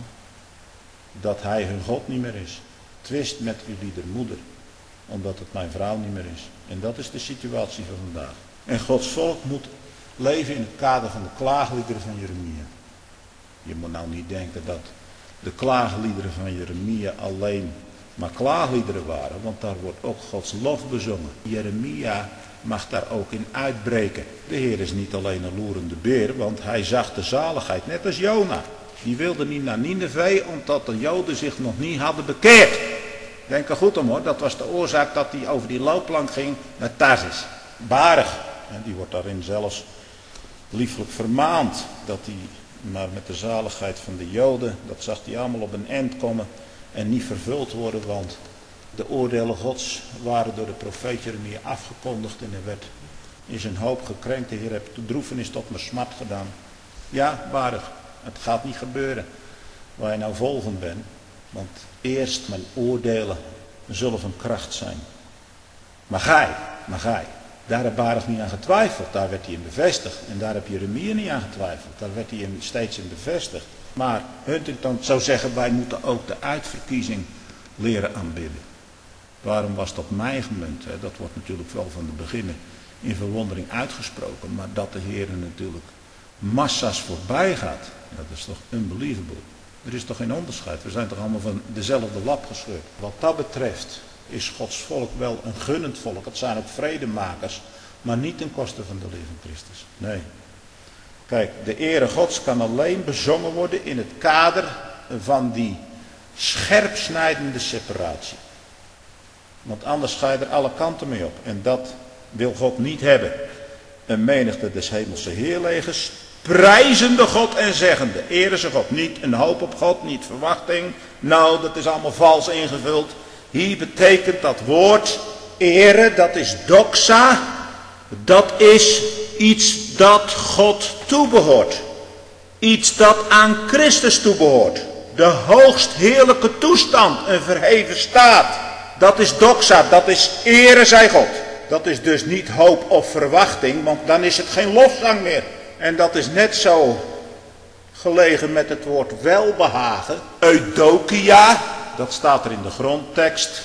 dat hij hun God niet meer is. Twist met jullie de moeder, omdat het mijn vrouw niet meer is. En dat is de situatie van vandaag. En Gods volk moet leven in het kader van de klaagliederen van Jeremia. Je moet nou niet denken dat de klaagliederen van Jeremia alleen maar klaagliederen waren, want daar wordt ook Gods lof bezongen. Jeremia mag daar ook in uitbreken. De Heer is niet alleen een loerende beer, want hij zag de zaligheid, net als Jona. Die wilde niet naar Nineve, omdat de Joden zich nog niet hadden bekeerd. Denk er goed om hoor, dat was de oorzaak dat hij over die loopplank ging naar Tarsis. Barig. En die wordt daarin zelfs liefelijk vermaand, dat hij maar met de zaligheid van de Joden, dat zag hij allemaal op een eind komen en niet vervuld worden, want de oordelen Gods waren door de profeet Jeremia afgekondigd en er werd in zijn hoop gekrenkt. De Heer heeft de droefenis tot mijn smart gedaan. Ja, waardig, het gaat niet gebeuren waar je nou vol van bent, want eerst mijn oordelen zullen van kracht zijn. Maar gij, maar gij, daar heb Baruch niet aan getwijfeld, daar werd hij in bevestigd. En daar heb Jeremia niet aan getwijfeld, daar werd hij in, steeds in bevestigd. Maar Huntington zou zeggen, wij moeten ook de uitverkiezing leren aanbidden. Waarom was dat mij gemunt? Hè? Dat wordt natuurlijk wel van de beginnen in verwondering uitgesproken. Maar dat de Heer natuurlijk massa's voorbij gaat, dat is toch unbelievable. Er is toch geen onderscheid, we zijn toch allemaal van dezelfde lap gescheurd. Wat dat betreft is Gods volk wel een gunnend volk. Het zijn ook vredemakers, maar niet ten koste van de levende Christus. Nee. Kijk, de ere Gods kan alleen bezongen worden in het kader van die scherpsnijdende separatie. Want anders ga je er alle kanten mee op. En dat wil God niet hebben. Een menigte des hemelse heerlegers, prijzende God en zeggende, ere ze God. Niet een hoop op God, niet verwachting. Nou, dat is allemaal vals ingevuld. Hier betekent dat woord ere, dat is doxa. Dat is iets dat God toebehoort. Iets dat aan Christus toebehoort. De hoogst heerlijke toestand, een verheven staat. Dat is doxa, dat is ere zij God. Dat is dus niet hoop of verwachting, want dan is het geen lofzang meer. En dat is net zo gelegen met het woord welbehagen. Eudokia, dat staat er in de grondtekst.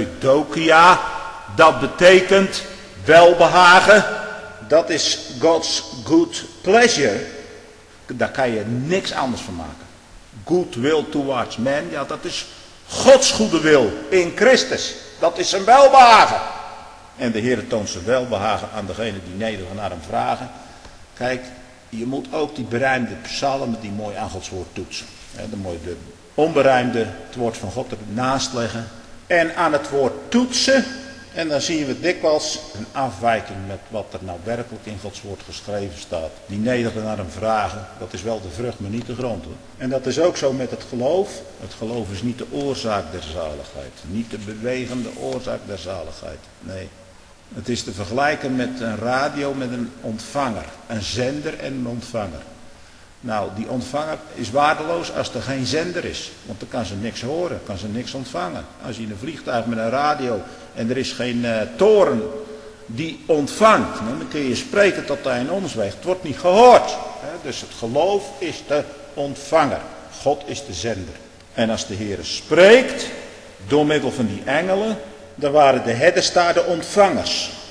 Eudokia, dat betekent welbehagen. Dat is God's good pleasure. Daar kan je niks anders van maken. Good will towards man, ja, dat is Gods goede wil in Christus. Dat is zijn welbehagen. En de Heer toont zijn welbehagen aan degenen die nederig naar hem vragen. Kijk, je moet ook die berijmde psalmen die mooi aan Gods woord toetsen. De mooie, de onberijmde, het woord van God ernaast leggen. En aan het woord toetsen. En dan zien we dikwijls een afwijking met wat er nou werkelijk in Gods woord geschreven staat. Die nederig naar hem vragen, dat is wel de vrucht, maar niet de grond hoor. En dat is ook zo met het geloof. Het geloof is niet de oorzaak der zaligheid. Niet de bewegende oorzaak der zaligheid. Nee. Het is te vergelijken met een radio met een ontvanger. Een zender en een ontvanger. Nou, die ontvanger is waardeloos als er geen zender is. Want dan kan ze niks horen, kan ze niks ontvangen. Als je in een vliegtuig met een radio en er is geen uh, toren die ontvangt. Nou, dan kun je spreken tot hij in ons weegt. Het wordt niet gehoord. Hè? Dus het geloof is de ontvanger. God is de zender. En als de Heer spreekt, door middel van die engelen, dan waren de herders daar de ontvangers.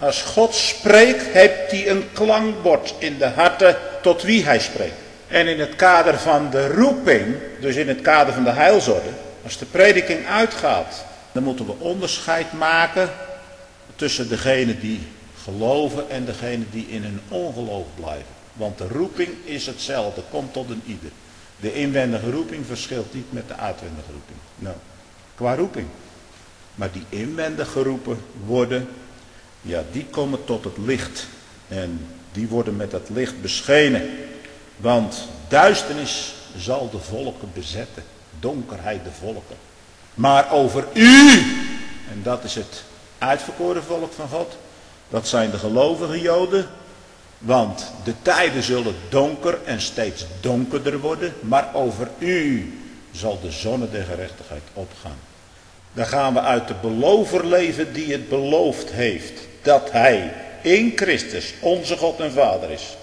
Als God spreekt, heeft hij een klankbord in de harten tot wie hij spreekt. En in het kader van de roeping, dus in het kader van de heilsorde, als de prediking uitgaat, dan moeten we onderscheid maken tussen degenen die geloven en degenen die in hun ongeloof blijven. Want de roeping is hetzelfde, komt tot een ieder. De inwendige roeping verschilt niet met de uitwendige roeping. Nou, qua roeping. Maar die inwendig geroepen worden, ja, die komen tot het licht. En die worden met het licht beschenen. Want duisternis zal de volken bezetten. Donkerheid de volken. Maar over u, en dat is het uitverkoren volk van God, dat zijn de gelovige Joden. Want de tijden zullen donker en steeds donkerder worden. Maar over u zal de zonne der gerechtigheid opgaan. Dan gaan we uit de belover leven die het beloofd heeft. Dat hij in Christus onze God en Vader is.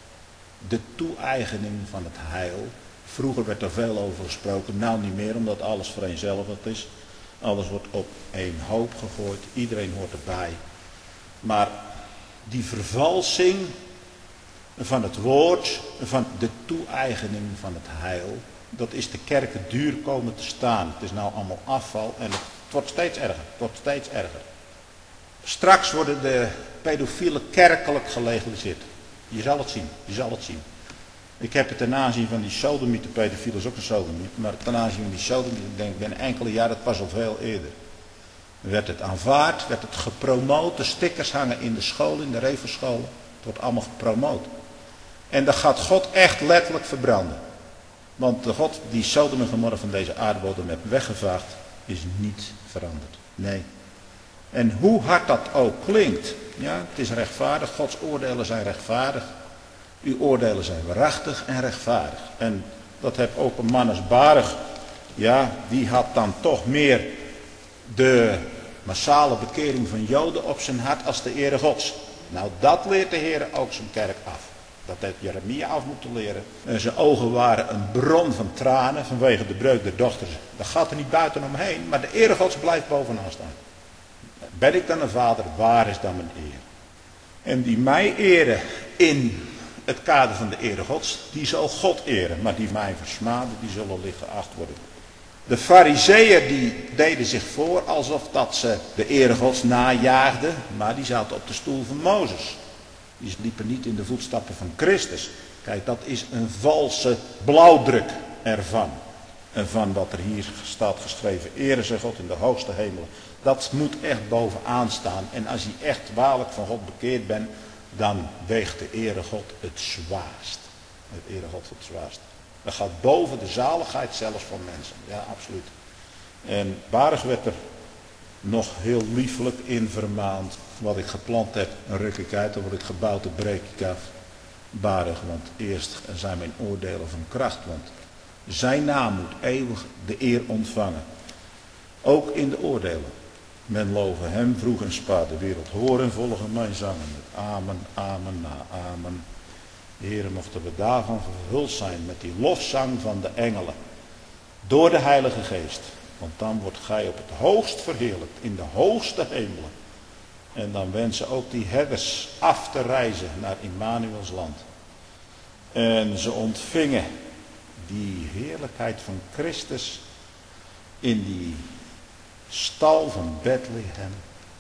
De toe-eigening van het heil. Vroeger werd er veel over gesproken. Nou niet meer, omdat alles vereenzelvigd is. Alles wordt op één hoop gegooid. Iedereen hoort erbij. Maar die vervalsing van het woord, van de toe-eigening van het heil, dat is de kerken duur komen te staan. Het is nou allemaal afval en het wordt steeds erger. Het wordt steeds erger. Straks worden de pedofielen kerkelijk gelegaliseerd. Je zal het zien, je zal het zien. Ik heb het ten aanzien van die sodomieten, pedofiel is ook een sodomiet, maar ten aanzien van die sodomieten, ik denk binnen enkele jaren, dat was al veel eerder. Werd het aanvaard, werd het gepromoot, de stickers hangen in de scholen, in de revelscholen. Het wordt allemaal gepromoot. En dan gaat God echt letterlijk verbranden. Want de God die Sodom en Gomorra van deze aardbodem heeft weggevaagd, is niet veranderd. Nee. En hoe hard dat ook klinkt, ja, het is rechtvaardig, Gods oordelen zijn rechtvaardig. Uw oordelen zijn waarachtig en rechtvaardig. En dat heeft ook een man als Baruch, ja, die had dan toch meer de massale bekering van Joden op zijn hart als de ere Gods. Nou, dat leert de Heer ook zijn kerk af. Dat heeft Jeremia af moeten leren. En zijn ogen waren een bron van tranen vanwege de breuk der dochters. Dat gaat er niet buiten omheen, maar de ere Gods blijft bovenaan staan. Ben ik dan een vader, waar is dan mijn eer? En die mij eren in het kader van de ere Gods, die zal God eren. Maar die mij versmaden, die zullen licht geacht worden. De fariseeën die deden zich voor alsof dat ze de ere Gods najaagden, maar die zaten op de stoel van Mozes. Die liepen niet in de voetstappen van Christus. Kijk, dat is een valse blauwdruk ervan. En van wat er hier staat geschreven, ere zij God in de hoogste hemelen. Dat moet echt bovenaan staan. En als je echt waarlijk van God bekeerd bent, dan weegt de ere God het zwaarst. De ere God het zwaarst. Dat gaat boven de zaligheid zelfs van mensen. Ja, absoluut. En Baruch werd er nog heel liefelijk in vermaand. Wat ik geplant heb, ruk ik uit. Dan word ik gebouwd, dan breek ik af. Baruch, want eerst zijn mijn oordelen van kracht. Want zijn naam moet eeuwig de eer ontvangen. Ook in de oordelen. Men loven hem vroeg en spaat de wereld horen, volgen mijn zangen met amen, amen, na amen. Heere, mochten we daarvan vervuld zijn met die lofzang van de engelen. Door de Heilige Geest. Want dan wordt gij op het hoogst verheerlijkt, in de hoogste hemelen. En dan wensen ook die herders af te reizen naar Immanuels land. En ze ontvingen die heerlijkheid van Christus in die stal van Bethlehem.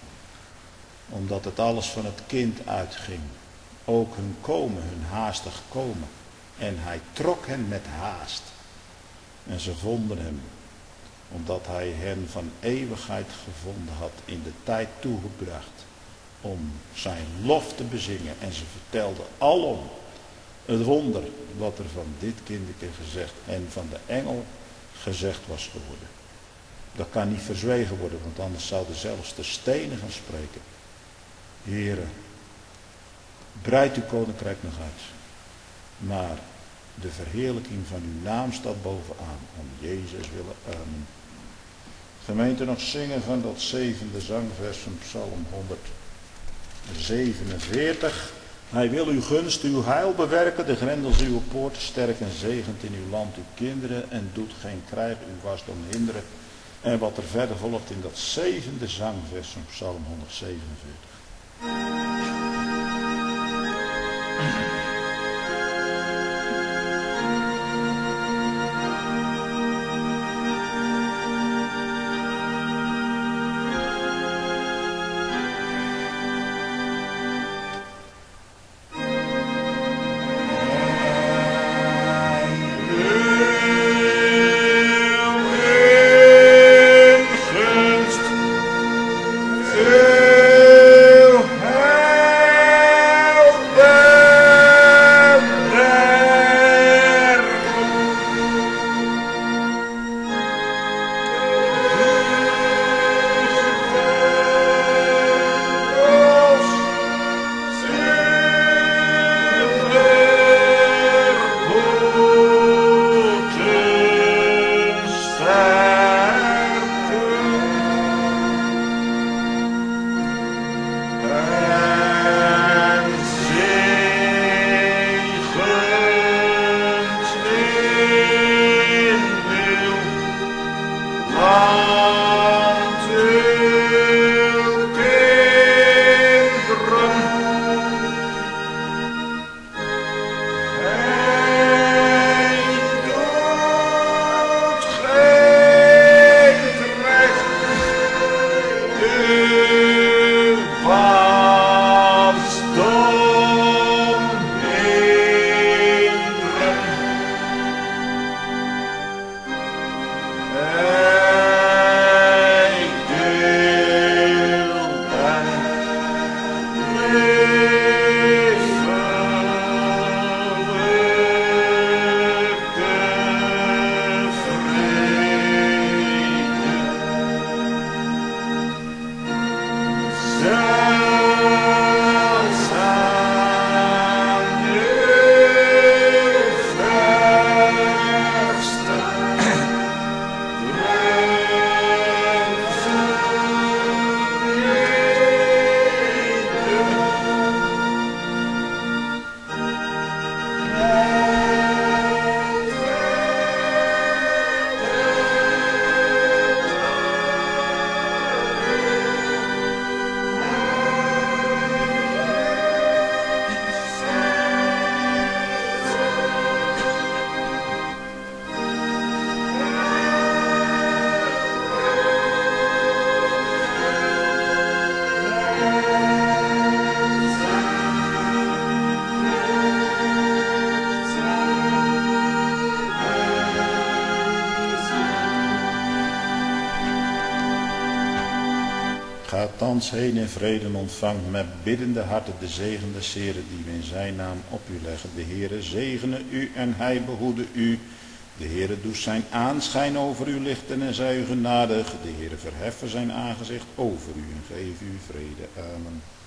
Omdat het alles van het kind uitging. Ook hun komen, hun haastig komen. En hij trok hen met haast. En ze vonden hem. Omdat hij hen van eeuwigheid gevonden had in de tijd toegebracht. Om zijn lof te bezingen. En ze vertelden alom het wonder wat er van dit kinderke gezegd en van de engel gezegd was geworden. Dat kan niet verzwegen worden, want anders zouden zelfs de stenen gaan spreken. Heere, breid uw koninkrijk nog uit. Maar de verheerlijking van uw naam staat bovenaan. Om Jezus willen. Amen. Gemeente, nog zingen van dat zevende zangvers van Psalm honderdzevenenveertig. Hij wil uw gunst, uw heil bewerken, de grendels uw poorten sterken, zegent in uw land uw kinderen en doet geen krijg uw wasdom hinderen. En wat er verder volgt in dat zevende zangvers van Psalm honderdzevenenveertig. Ga thans heen in vrede en ontvang met biddende harten de zegen des Heren die we in zijn naam op u leggen. De Heere zegene u en hij behoede u. De Heere doet zijn aanschijn over u lichten en zij u genadig. De Heere verheffen zijn aangezicht over u en geef u vrede. Amen.